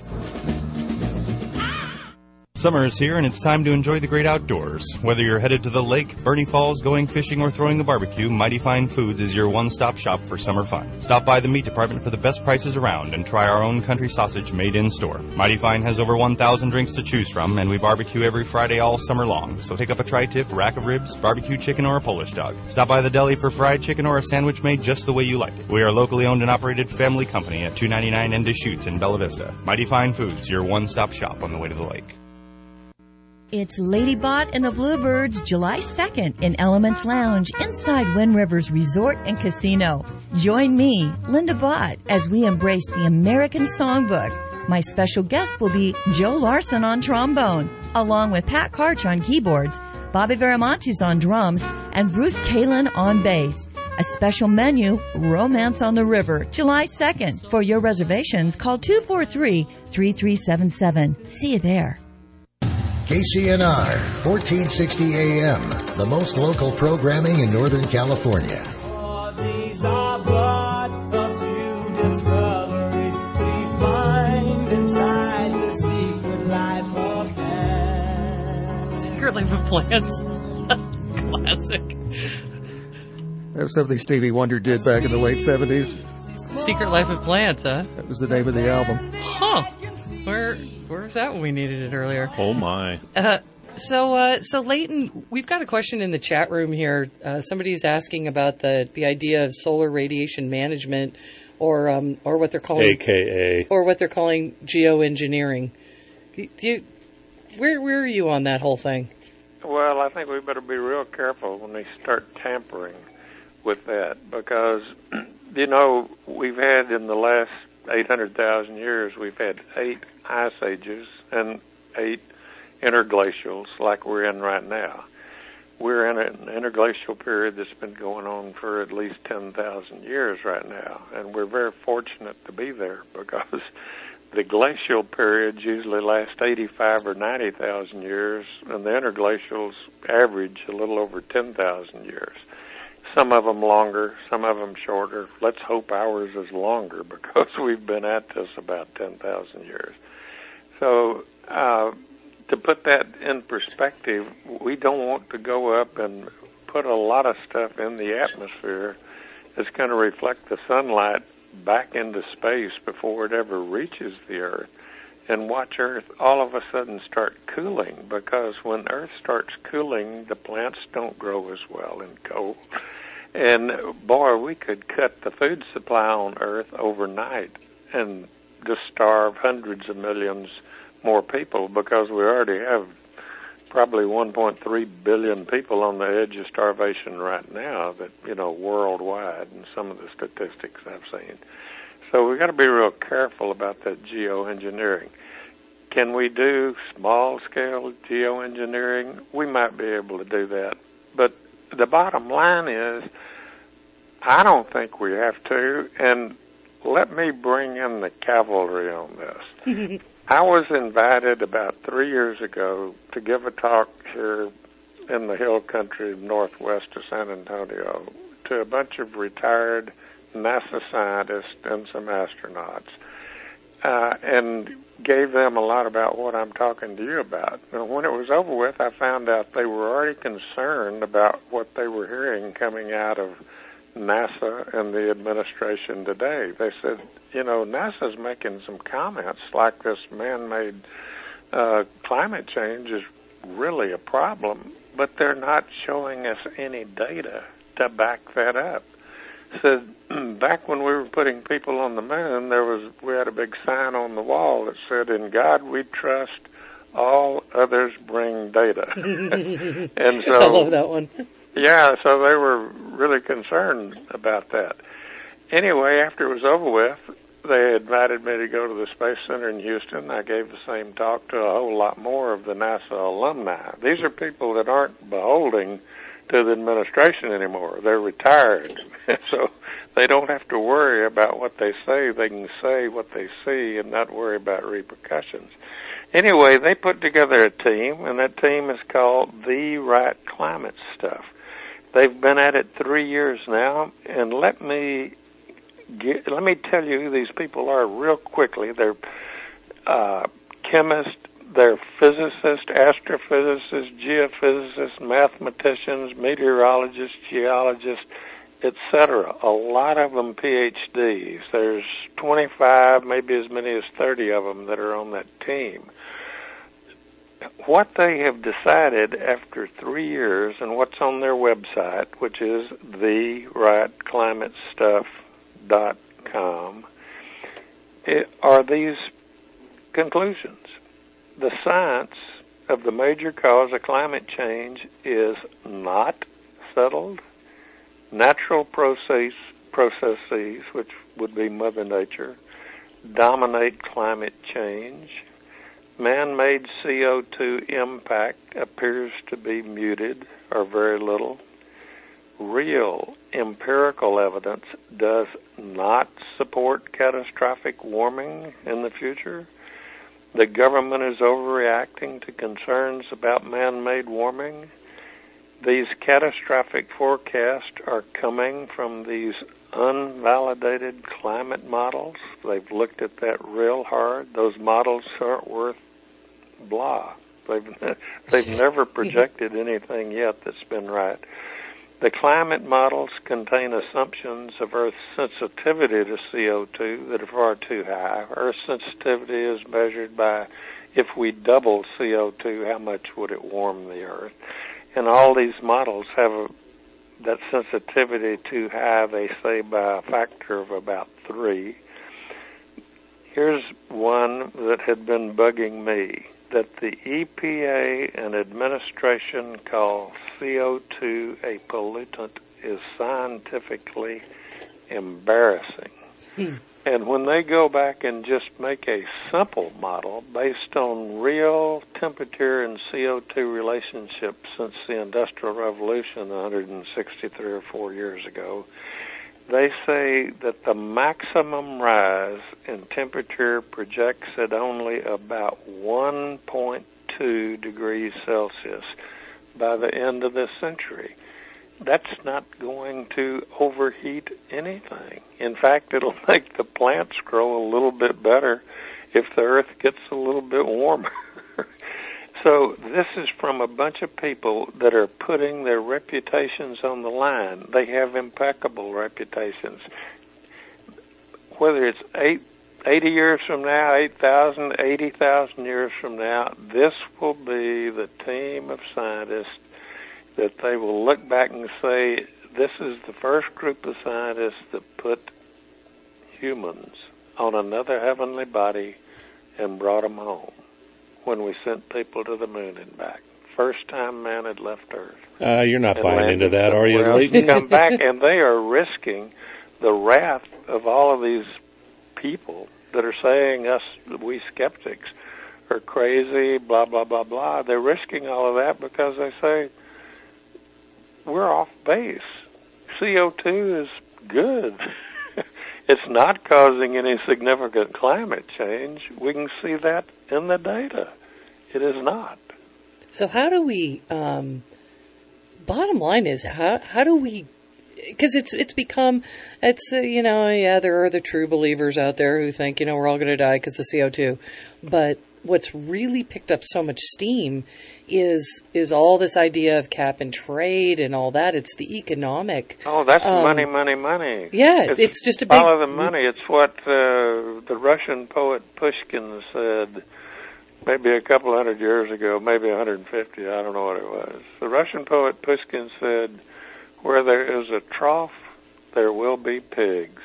Summer is here, and it's time to enjoy the great outdoors. Whether you're headed to the lake, Bernie Falls, going fishing, or throwing a barbecue, Mighty Fine Foods is your one-stop shop for summer fun. Stop by the meat department for the best prices around and try our own country sausage made in-store. Mighty Fine has over 1,000 drinks to choose from, and we barbecue every Friday all summer long. So take up a tri-tip, rack of ribs, barbecue chicken, or a Polish dog. Stop by the deli for fried chicken or a sandwich made just the way you like it. We are a locally owned and operated family company at 299 N Deschutes in Bella Vista. Mighty Fine Foods, your one-stop shop on the way to the lake. It's Lady Bot and the Bluebirds, July 2nd in Elements Lounge inside Wind Rivers Resort and Casino. Join me, Linda Bott, as we embrace the American Songbook. My special guest will be Joe Larson on trombone, along with Pat Karch on keyboards, Bobby Veramontes on drums, and Bruce Kalin on bass. A special menu, Romance on the River, July 2nd. For your reservations, call 243-3377. See you there. KCNR, 1460 AM, the most local programming in Northern California. These are but a few discoveries we find inside the secret life of plants. Secret Life of Plants. Classic. That was something Stevie Wonder did back in the late 70s. Secret Life of Plants, huh? That was the name of the album. Huh. Where's that when we needed it earlier? Oh, my. So Leighton, we've got a question in the chat room here. Somebody's asking about the idea of solar radiation management, or what they're calling AKA, or what they're calling geoengineering. Where are you on that whole thing? Well, I think we better be real careful when they start tampering with that, because we've had in the last 800,000 years, we've had 8 ice ages and 8 interglacials like we're in right now. We're in an interglacial period that's been going on for at least 10,000 years right now, and we're very fortunate to be there because the glacial periods usually last 85 or 90,000 years, and the interglacials average a little over 10,000 years. Some of them longer, some of them shorter. Let's hope ours is longer because we've been at this about 10,000 years. So to put that in perspective, we don't want to go up and put a lot of stuff in the atmosphere that's going to reflect the sunlight back into space before it ever reaches the Earth, and watch Earth all of a sudden start cooling, because when Earth starts cooling, the plants don't grow as well in cold. And boy, we could cut the food supply on Earth overnight and just starve hundreds of millions more people, because we already have probably 1.3 billion people on the edge of starvation right now, that, you know, worldwide, and some of the statistics I've seen. So we've got to be real careful about that geoengineering. Can we do small-scale geoengineering? We might be able to do that. But the bottom line is, I don't think we have to, and let me bring in the cavalry on this. I was invited about 3 years ago to give a talk here in the hill country northwest of San Antonio to a bunch of retired NASA scientists and some astronauts, and gave them a lot about what I'm talking to you about. And when it was over with, I found out they were already concerned about what they were hearing coming out of NASA and the administration today. They said, you know, NASA's making some comments like this man-made climate change is really a problem, but they're not showing us any data to back that up. Said back when we were putting people on the moon, we had a big sign on the wall that said, "In God we trust, all others bring data." And so I love that one. Yeah, so they were really concerned about that. Anyway, after it was over with, they invited me to go to the Space Center in Houston. I gave the same talk to a whole lot more of the NASA alumni. These are people that aren't beholding to the administration anymore. They're retired, so they don't have to worry about what they say. They can say what they see and not worry about repercussions. Anyway, they put together a team, and that team is called The Right Climate Stuff. They've been at it 3 years now, and let me tell you who these people are real quickly. They're chemists, they're physicists, astrophysicists, geophysicists, mathematicians, meteorologists, geologists, etc. A lot of them PhDs. There's 25, maybe as many as 30 of them that are on that team. What they have decided after 3 years, and what's on their website, which is therightclimatestuff.com, are these conclusions. The science of the major cause of climate change is not settled. Natural processes, which would be Mother Nature, dominate climate change. Man-made CO2 impact appears to be muted or very little. Real empirical evidence does not support catastrophic warming in the future. The government is overreacting to concerns about man-made warming. These catastrophic forecasts are coming from these unvalidated climate models. They've looked at that real hard. Those models aren't worth blah. They've never projected anything yet that's been right. The climate models contain assumptions of Earth's sensitivity to CO2 that are far too high. Earth's sensitivity is measured by, if we double CO2, how much would it warm the Earth? And all these models have that sensitivity too high, they say, by a factor of about 3. Here's one that had been bugging me, that the EPA and administration call CO2 a pollutant is scientifically embarrassing. And when they go back and just make a simple model based on real temperature and CO2 relationships since the Industrial Revolution 163 or 4 years ago, they say that the maximum rise in temperature projects at only about 1.2 degrees Celsius by the end of this century. That's not going to overheat anything. In fact, it'll make the plants grow a little bit better if the earth gets a little bit warmer. So this is from a bunch of people that are putting their reputations on the line. They have impeccable reputations. Whether it's 80 years from now, 8,000, 80,000 years from now, this will be the team of scientists that they will look back and say, this is the first group of scientists that put humans on another heavenly body and brought them home when we sent people to the moon and back. First time man had left Earth. You're not buying into that, are you, Leighton? Come back, and they are risking the wrath of all of these people that are saying us, we skeptics, are crazy, blah, blah, blah, blah. They're risking all of that because they say, we're off base. CO2 is good. It's not causing any significant climate change. We can see that in the data. It is not. So how do we, bottom line is, how do we, because it's become, there are the true believers out there who think, we're all going to die because of CO2. But what's really picked up so much steam is all this idea of cap and trade and all that. It's the economic. Oh, that's money, money, money. Yeah, it's just a big. Follow the money. It's what the Russian poet Pushkin said maybe a couple hundred years ago, maybe 150, I don't know what it was. The Russian poet Pushkin said, where there is a trough, there will be pigs.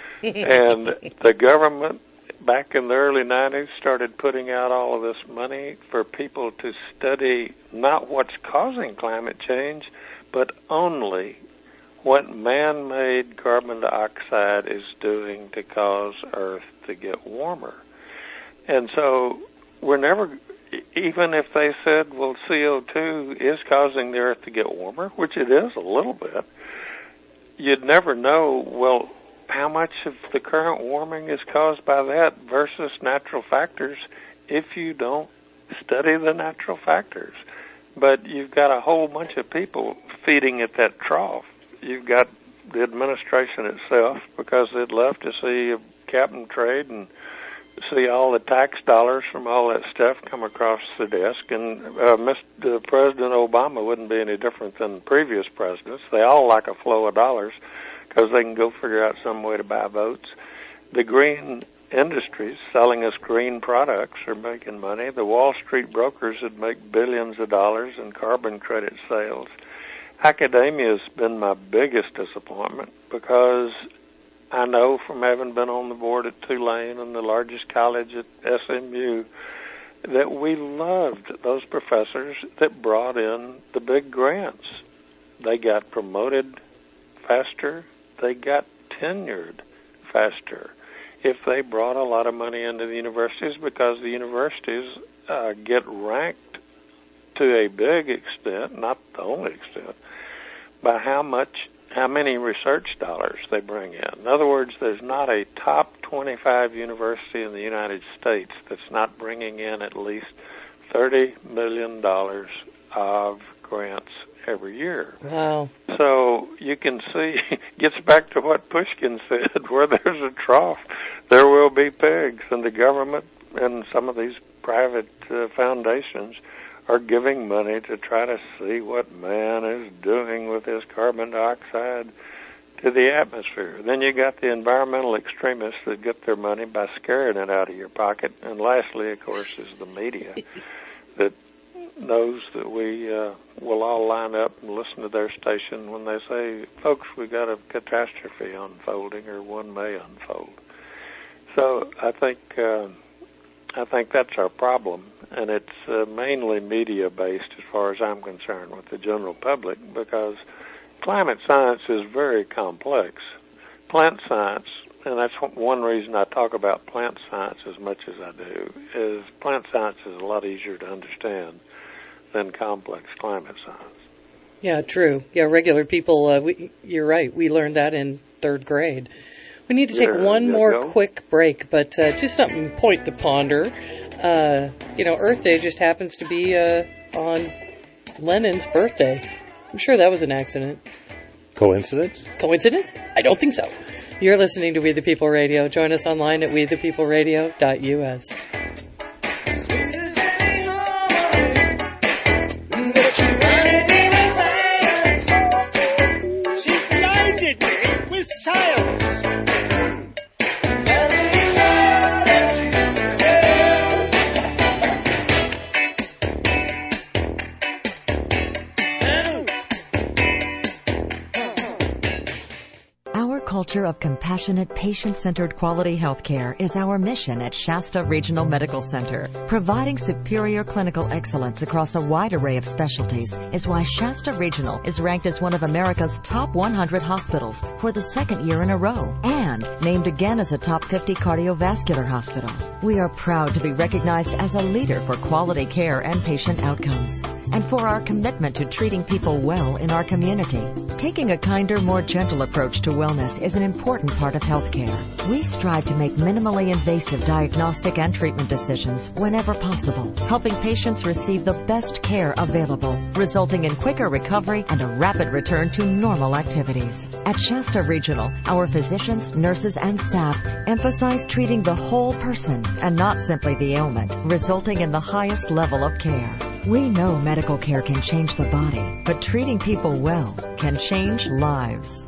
And the government back in the early 90s started putting out all of this money for people to study not what's causing climate change, but only what man-made carbon dioxide is doing to cause Earth to get warmer. And so we're never, even if they said, well, CO2 is causing the Earth to get warmer, which it is a little bit, you'd never know, well, how much of the current warming is caused by that versus natural factors if you don't study the natural factors. But you've got a whole bunch of people feeding at that trough. You've got the administration itself, because they'd love to see a cap and trade and see all the tax dollars from all that stuff come across the desk. And President Obama wouldn't be any different than previous presidents. They all like a flow of dollars, because they can go figure out some way to buy votes. The green industries selling us green products are making money. The Wall Street brokers would make billions of dollars in carbon credit sales. Academia has been my biggest disappointment, because I know from having been on the board at Tulane and the largest college at SMU that we loved those professors that brought in the big grants. They got promoted faster. They got tenured faster if they brought a lot of money into the universities, because the universities get ranked to a big extent, not the only extent, by how many research dollars they bring in. In other words, there's not a top 25 university in the United States that's not bringing in at least $30 million of grants every year. Wow. So you can see, gets back to what Pushkin said, where there's a trough, there will be pigs. And the government and some of these private foundations are giving money to try to see what man is doing with his carbon dioxide to the atmosphere. Then you got the environmental extremists that get their money by scaring it out of your pocket. And lastly, of course, is the media that knows that we will all line up and listen to their station when they say, folks, we got a catastrophe unfolding, or one may unfold. So I think that's our problem, and it's mainly media-based as far as I'm concerned with the general public, because climate science is very complex. Plant science, and that's one reason I talk about plant science as much as I do, is plant science is a lot easier to understand than complex climate science. Yeah, true. Yeah, regular people, you're right. We learned that in third grade. We need to take one more quick break, but just something point to ponder. Earth Day just happens to be on Lenin's birthday. I'm sure that was an accident. Coincidence? Coincidence? I don't think so. You're listening to We the People Radio. Join us online at wethepeopleradio.us. Culture of compassionate, patient-centered quality health care is our mission at Shasta Regional Medical Center. Providing superior clinical excellence across a wide array of specialties is why Shasta Regional is ranked as one of America's top 100 hospitals for the second year in a row and named again as a top 50 cardiovascular hospital. We are proud to be recognized as a leader for quality care and patient outcomes, and for our commitment to treating people well in our community. Taking a kinder, more gentle approach to wellness is an important part of healthcare. We strive to make minimally invasive diagnostic and treatment decisions whenever possible, helping patients receive the best care available, resulting in quicker recovery and a rapid return to normal activities. At Shasta Regional, our physicians, nurses, and staff emphasize treating the whole person and not simply the ailment, resulting in the highest level of care. We know medical care can change the body, but treating people well can change lives.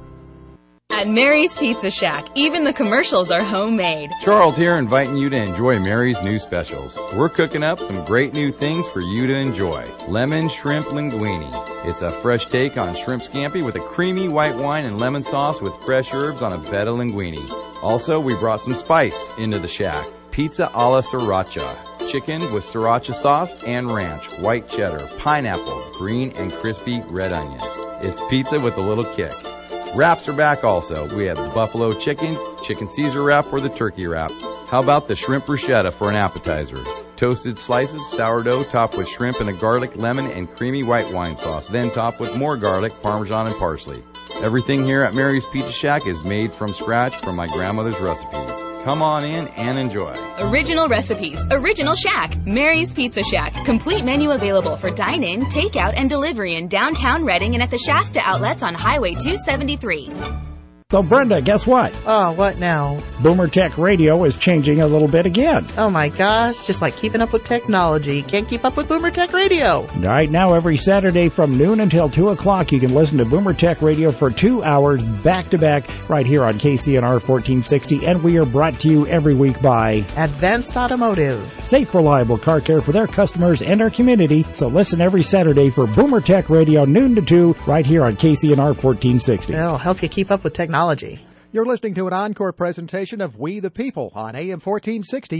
At Mary's Pizza Shack, even the commercials are homemade. Charles here, inviting you to enjoy Mary's new specials. We're cooking up some great new things for you to enjoy. Lemon shrimp linguine. It's a fresh take on shrimp scampi with a creamy white wine and lemon sauce with fresh herbs on a bed of linguine. Also, we brought some spice into the shack. Pizza alla sriracha. Chicken with sriracha sauce and ranch, white cheddar, pineapple, green and crispy red onions. It's pizza with a little kick. Wraps are back also. We have the buffalo chicken, chicken Caesar wrap, or the turkey wrap. How about the shrimp bruschetta for an appetizer? Toasted slices, sourdough topped with shrimp and a garlic, lemon, and creamy white wine sauce, then topped with more garlic, parmesan, and parsley. Everything here at Mary's Pizza Shack is made from scratch from my grandmother's recipes. Come on in and enjoy. Original recipes, original shack, Mary's Pizza Shack. Complete menu available for dine-in, takeout, and delivery in downtown Reading and at the Shasta outlets on Highway 273. So, Brenda, guess what? Oh, what now? Boomer Tech Radio is changing a little bit again. Oh my gosh, just like keeping up with technology. Can't keep up with Boomer Tech Radio. Right now, every Saturday from noon until 2 o'clock, you can listen to Boomer Tech Radio for 2 hours back-to-back right here on KCNR 1460, and we are brought to you every week by Advanced Automotive. Safe, reliable car care for their customers and our community. So listen every Saturday for Boomer Tech Radio, noon to 2, right here on KCNR 1460. It'll help you keep up with technology. You're listening to an encore presentation of We the People on AM 1460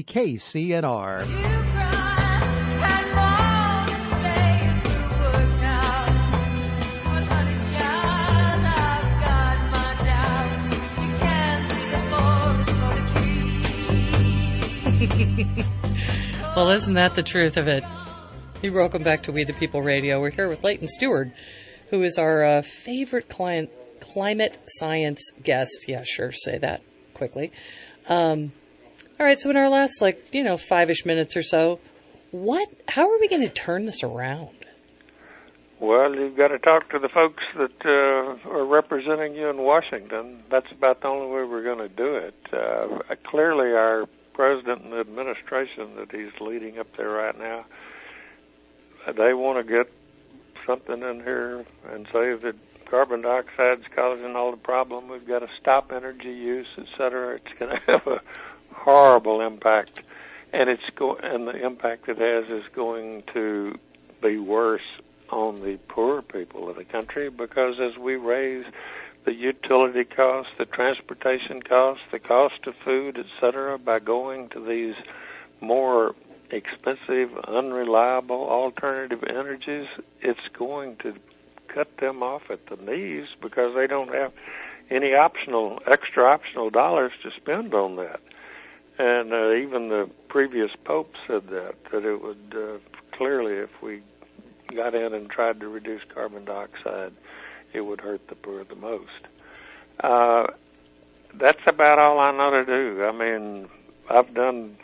KCNR. Well, isn't that the truth of it? Welcome back to We the People Radio. We're here with Leighton Stewart, who is our favorite climate science guest. Yeah, sure, say that quickly. All right, so in our last, 5-ish minutes or so, how are we going to turn this around? Well, you've got to talk to the folks that are representing you in Washington. That's about the only way we're going to do it. Clearly, our president and the administration that he's leading up there right now, they want to get something in here and say that carbon dioxide's causing all the problem. We've got to stop energy use, et cetera. It's going to have a horrible impact, and and the impact it has is going to be worse on the poor people of the country, because as we raise the utility costs, the transportation costs, the cost of food, et cetera, by going to these more expensive, unreliable alternative energies, it's going to cut them off at the knees, because they don't have any extra optional dollars to spend on that. And even the previous Pope said that it would clearly, if we got in and tried to reduce carbon dioxide, it would hurt the poor the most. That's about all I know to do. I mean, I've done,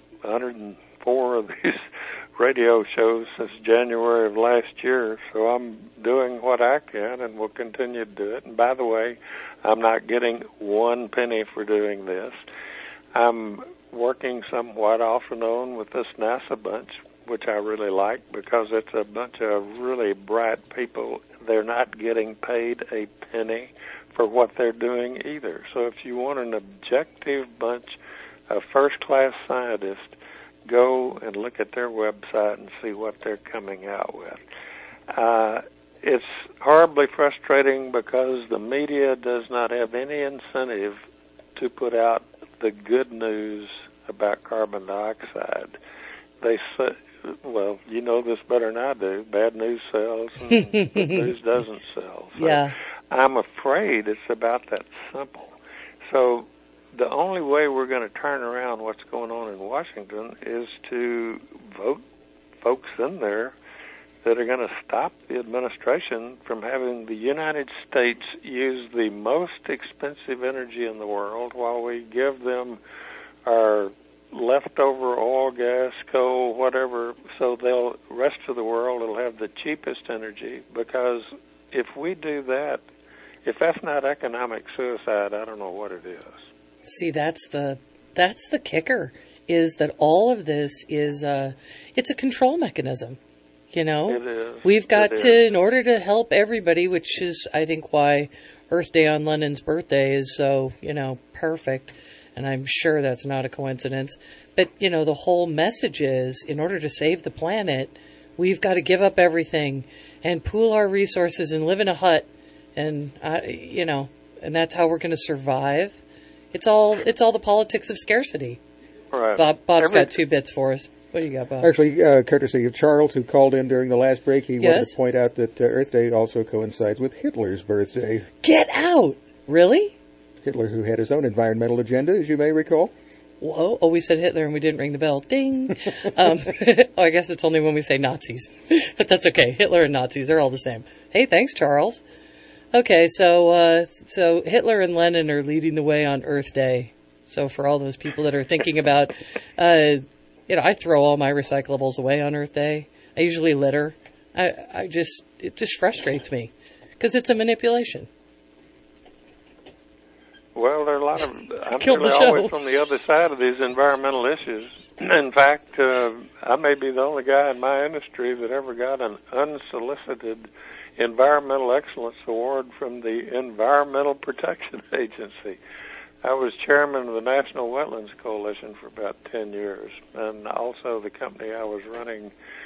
104 of these radio shows since January of last year, so I'm doing what I can and will continue to do it. And by the way, I'm not getting one penny for doing this. I'm working somewhat off and on with this NASA bunch, which I really like because it's a bunch of really bright people. They're not getting paid a penny for what they're doing either. So if you want an objective bunch of first-class scientists, go and look at their website and see what they're coming out with. It's horribly frustrating because the media does not have any incentive to put out the good news about carbon dioxide. They say, well, you know this better than I do. Bad news sells and good news doesn't sell. So yeah. I'm afraid it's about that simple. So the only way we're going to turn around what's going on in Washington is to vote folks in there that are going to stop the administration from having the United States use the most expensive energy in the world while we give them our leftover oil, gas, coal, whatever, so the rest of the world will have the cheapest energy. Because if we do that, if that's not economic suicide, I don't know what it is. See, that's the kicker, is that all of this is it's a control mechanism. You know, it is. We've got to, in order to help everybody, which is, I think, why Earth Day on Lennon's birthday is so, perfect. And I'm sure that's not a coincidence. But, the whole message is, in order to save the planet, we've got to give up everything and pool our resources and live in a hut. And, and that's how we're going to survive. It's all the politics of scarcity. Right. Bob's got 2 bits for us. What do you got, Bob? Actually, courtesy of Charles, who called in during the last break, he wanted to point out that Earth Day also coincides with Hitler's birthday. Get out! Really? Hitler, who had his own environmental agenda, as you may recall. Whoa. Oh, we said Hitler and we didn't ring the bell. Ding! I guess it's only when we say Nazis. But that's okay. Hitler and Nazis, they're all the same. Hey, thanks, Charles. Okay, so Hitler and Lenin are leading the way on Earth Day. So for all those people that are thinking about... I throw all my recyclables away on Earth Day. I usually litter. It just frustrates me because it's a manipulation. Well, there are a lot of. I'm really always on the other side of these environmental issues. In fact, I may be the only guy in my industry that ever got an unsolicited Environmental Excellence Award from the Environmental Protection Agency. I was chairman of the National Wetlands Coalition for about 10 years, and also the company I was running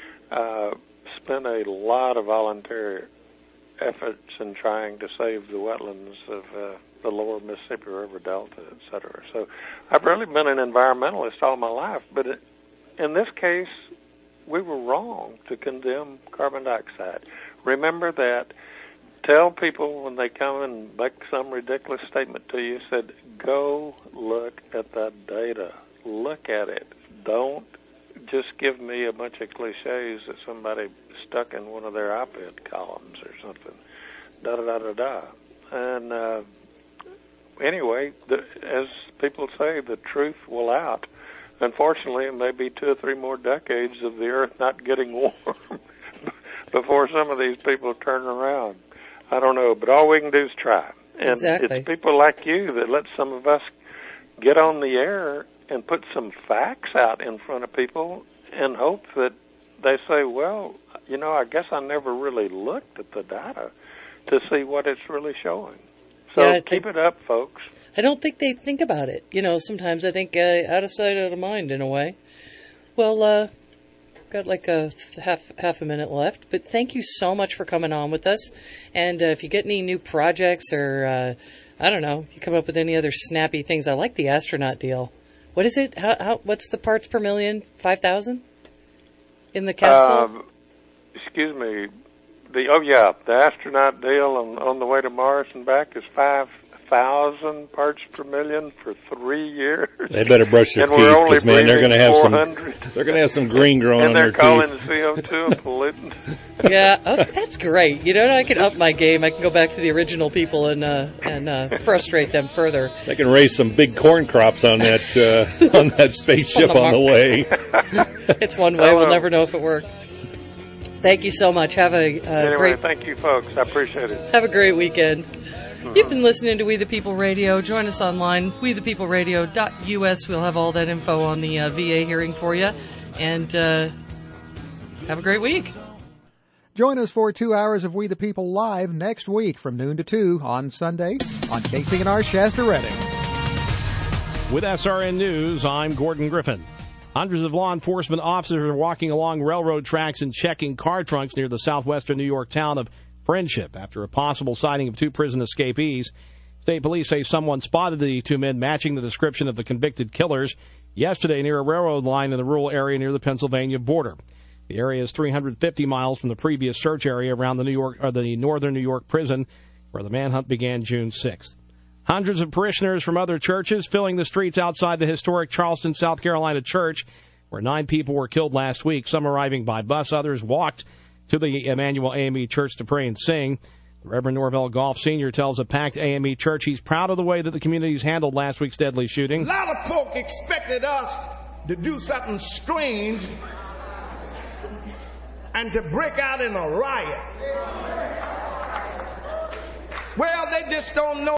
spent a lot of volunteer efforts in trying to save the wetlands of the lower Mississippi River Delta, et cetera. So I've really been an environmentalist all my life, but in this case, we were wrong to condemn carbon dioxide. Remember that. Tell people when they come and make some ridiculous statement to you, said, go look at the data. Look at it. Don't just give me a bunch of cliches that somebody stuck in one of their op-ed columns or something. Da-da-da-da-da. And anyway, as people say, the truth will out. Unfortunately, it may be 2 or 3 more decades of the Earth not getting warm before some of these people turn around. I don't know, but all we can do is try. And exactly. It's people like you that let some of us get on the air and put some facts out in front of people and hope that they say, well, I guess I never really looked at the data to see what it's really showing. So keep it up, folks. I don't think they think about it. Sometimes I think out of sight, out of mind in a way. Well, got like a half a minute left, but thank you so much for coming on with us. And if you get any new projects or, I don't know, you come up with any other snappy things. I like the astronaut deal. What is it? What's the parts per million? 5,000 in the capsule? Excuse me. The astronaut deal on the way to Mars and back is 1,000 parts per million for 3 years. They better brush their and teeth, we're only because, man, they're going to have 400. They're going to have some green growing on and their they're calling teeth. CO2 a pollutant. Yeah, okay, that's great. You know, I can up my game. I can go back to the original people and frustrate them further. They can raise some big corn crops on that on that spaceship on the way. It's one way. We'll never know if it worked. Thank you so much. Have a anyway, great. thank you, folks. I appreciate it. Have a great weekend. You've been listening to We the People Radio. Join us online, wethepeopleradio.us. We'll have all that info on the VA hearing for you. And have a great week. Join us for 2 hours of We the People live next week from noon to 2 on Sunday on KCNR Shasta Redding. With SRN News, I'm Gordon Griffin. Hundreds of law enforcement officers are walking along railroad tracks and checking car trunks near the southwestern New York town of Friendship after a possible sighting of 2 prison escapees. State police say someone spotted the 2 men matching the description of the convicted killers yesterday near a railroad line in the rural area near the Pennsylvania border. The area is 350 miles from the previous search area around the northern New York prison, where the manhunt began June 6th. Hundreds of parishioners from other churches filling the streets outside the historic Charleston, South Carolina church, where 9 people were killed last week, some arriving by bus, others walked to the Emmanuel AME Church to pray and sing. Reverend Norvell Goff Sr. tells a packed AME church he's proud of the way that the community's handled last week's deadly shooting. A lot of folk expected us to do something strange and to break out in a riot. Well, they just don't know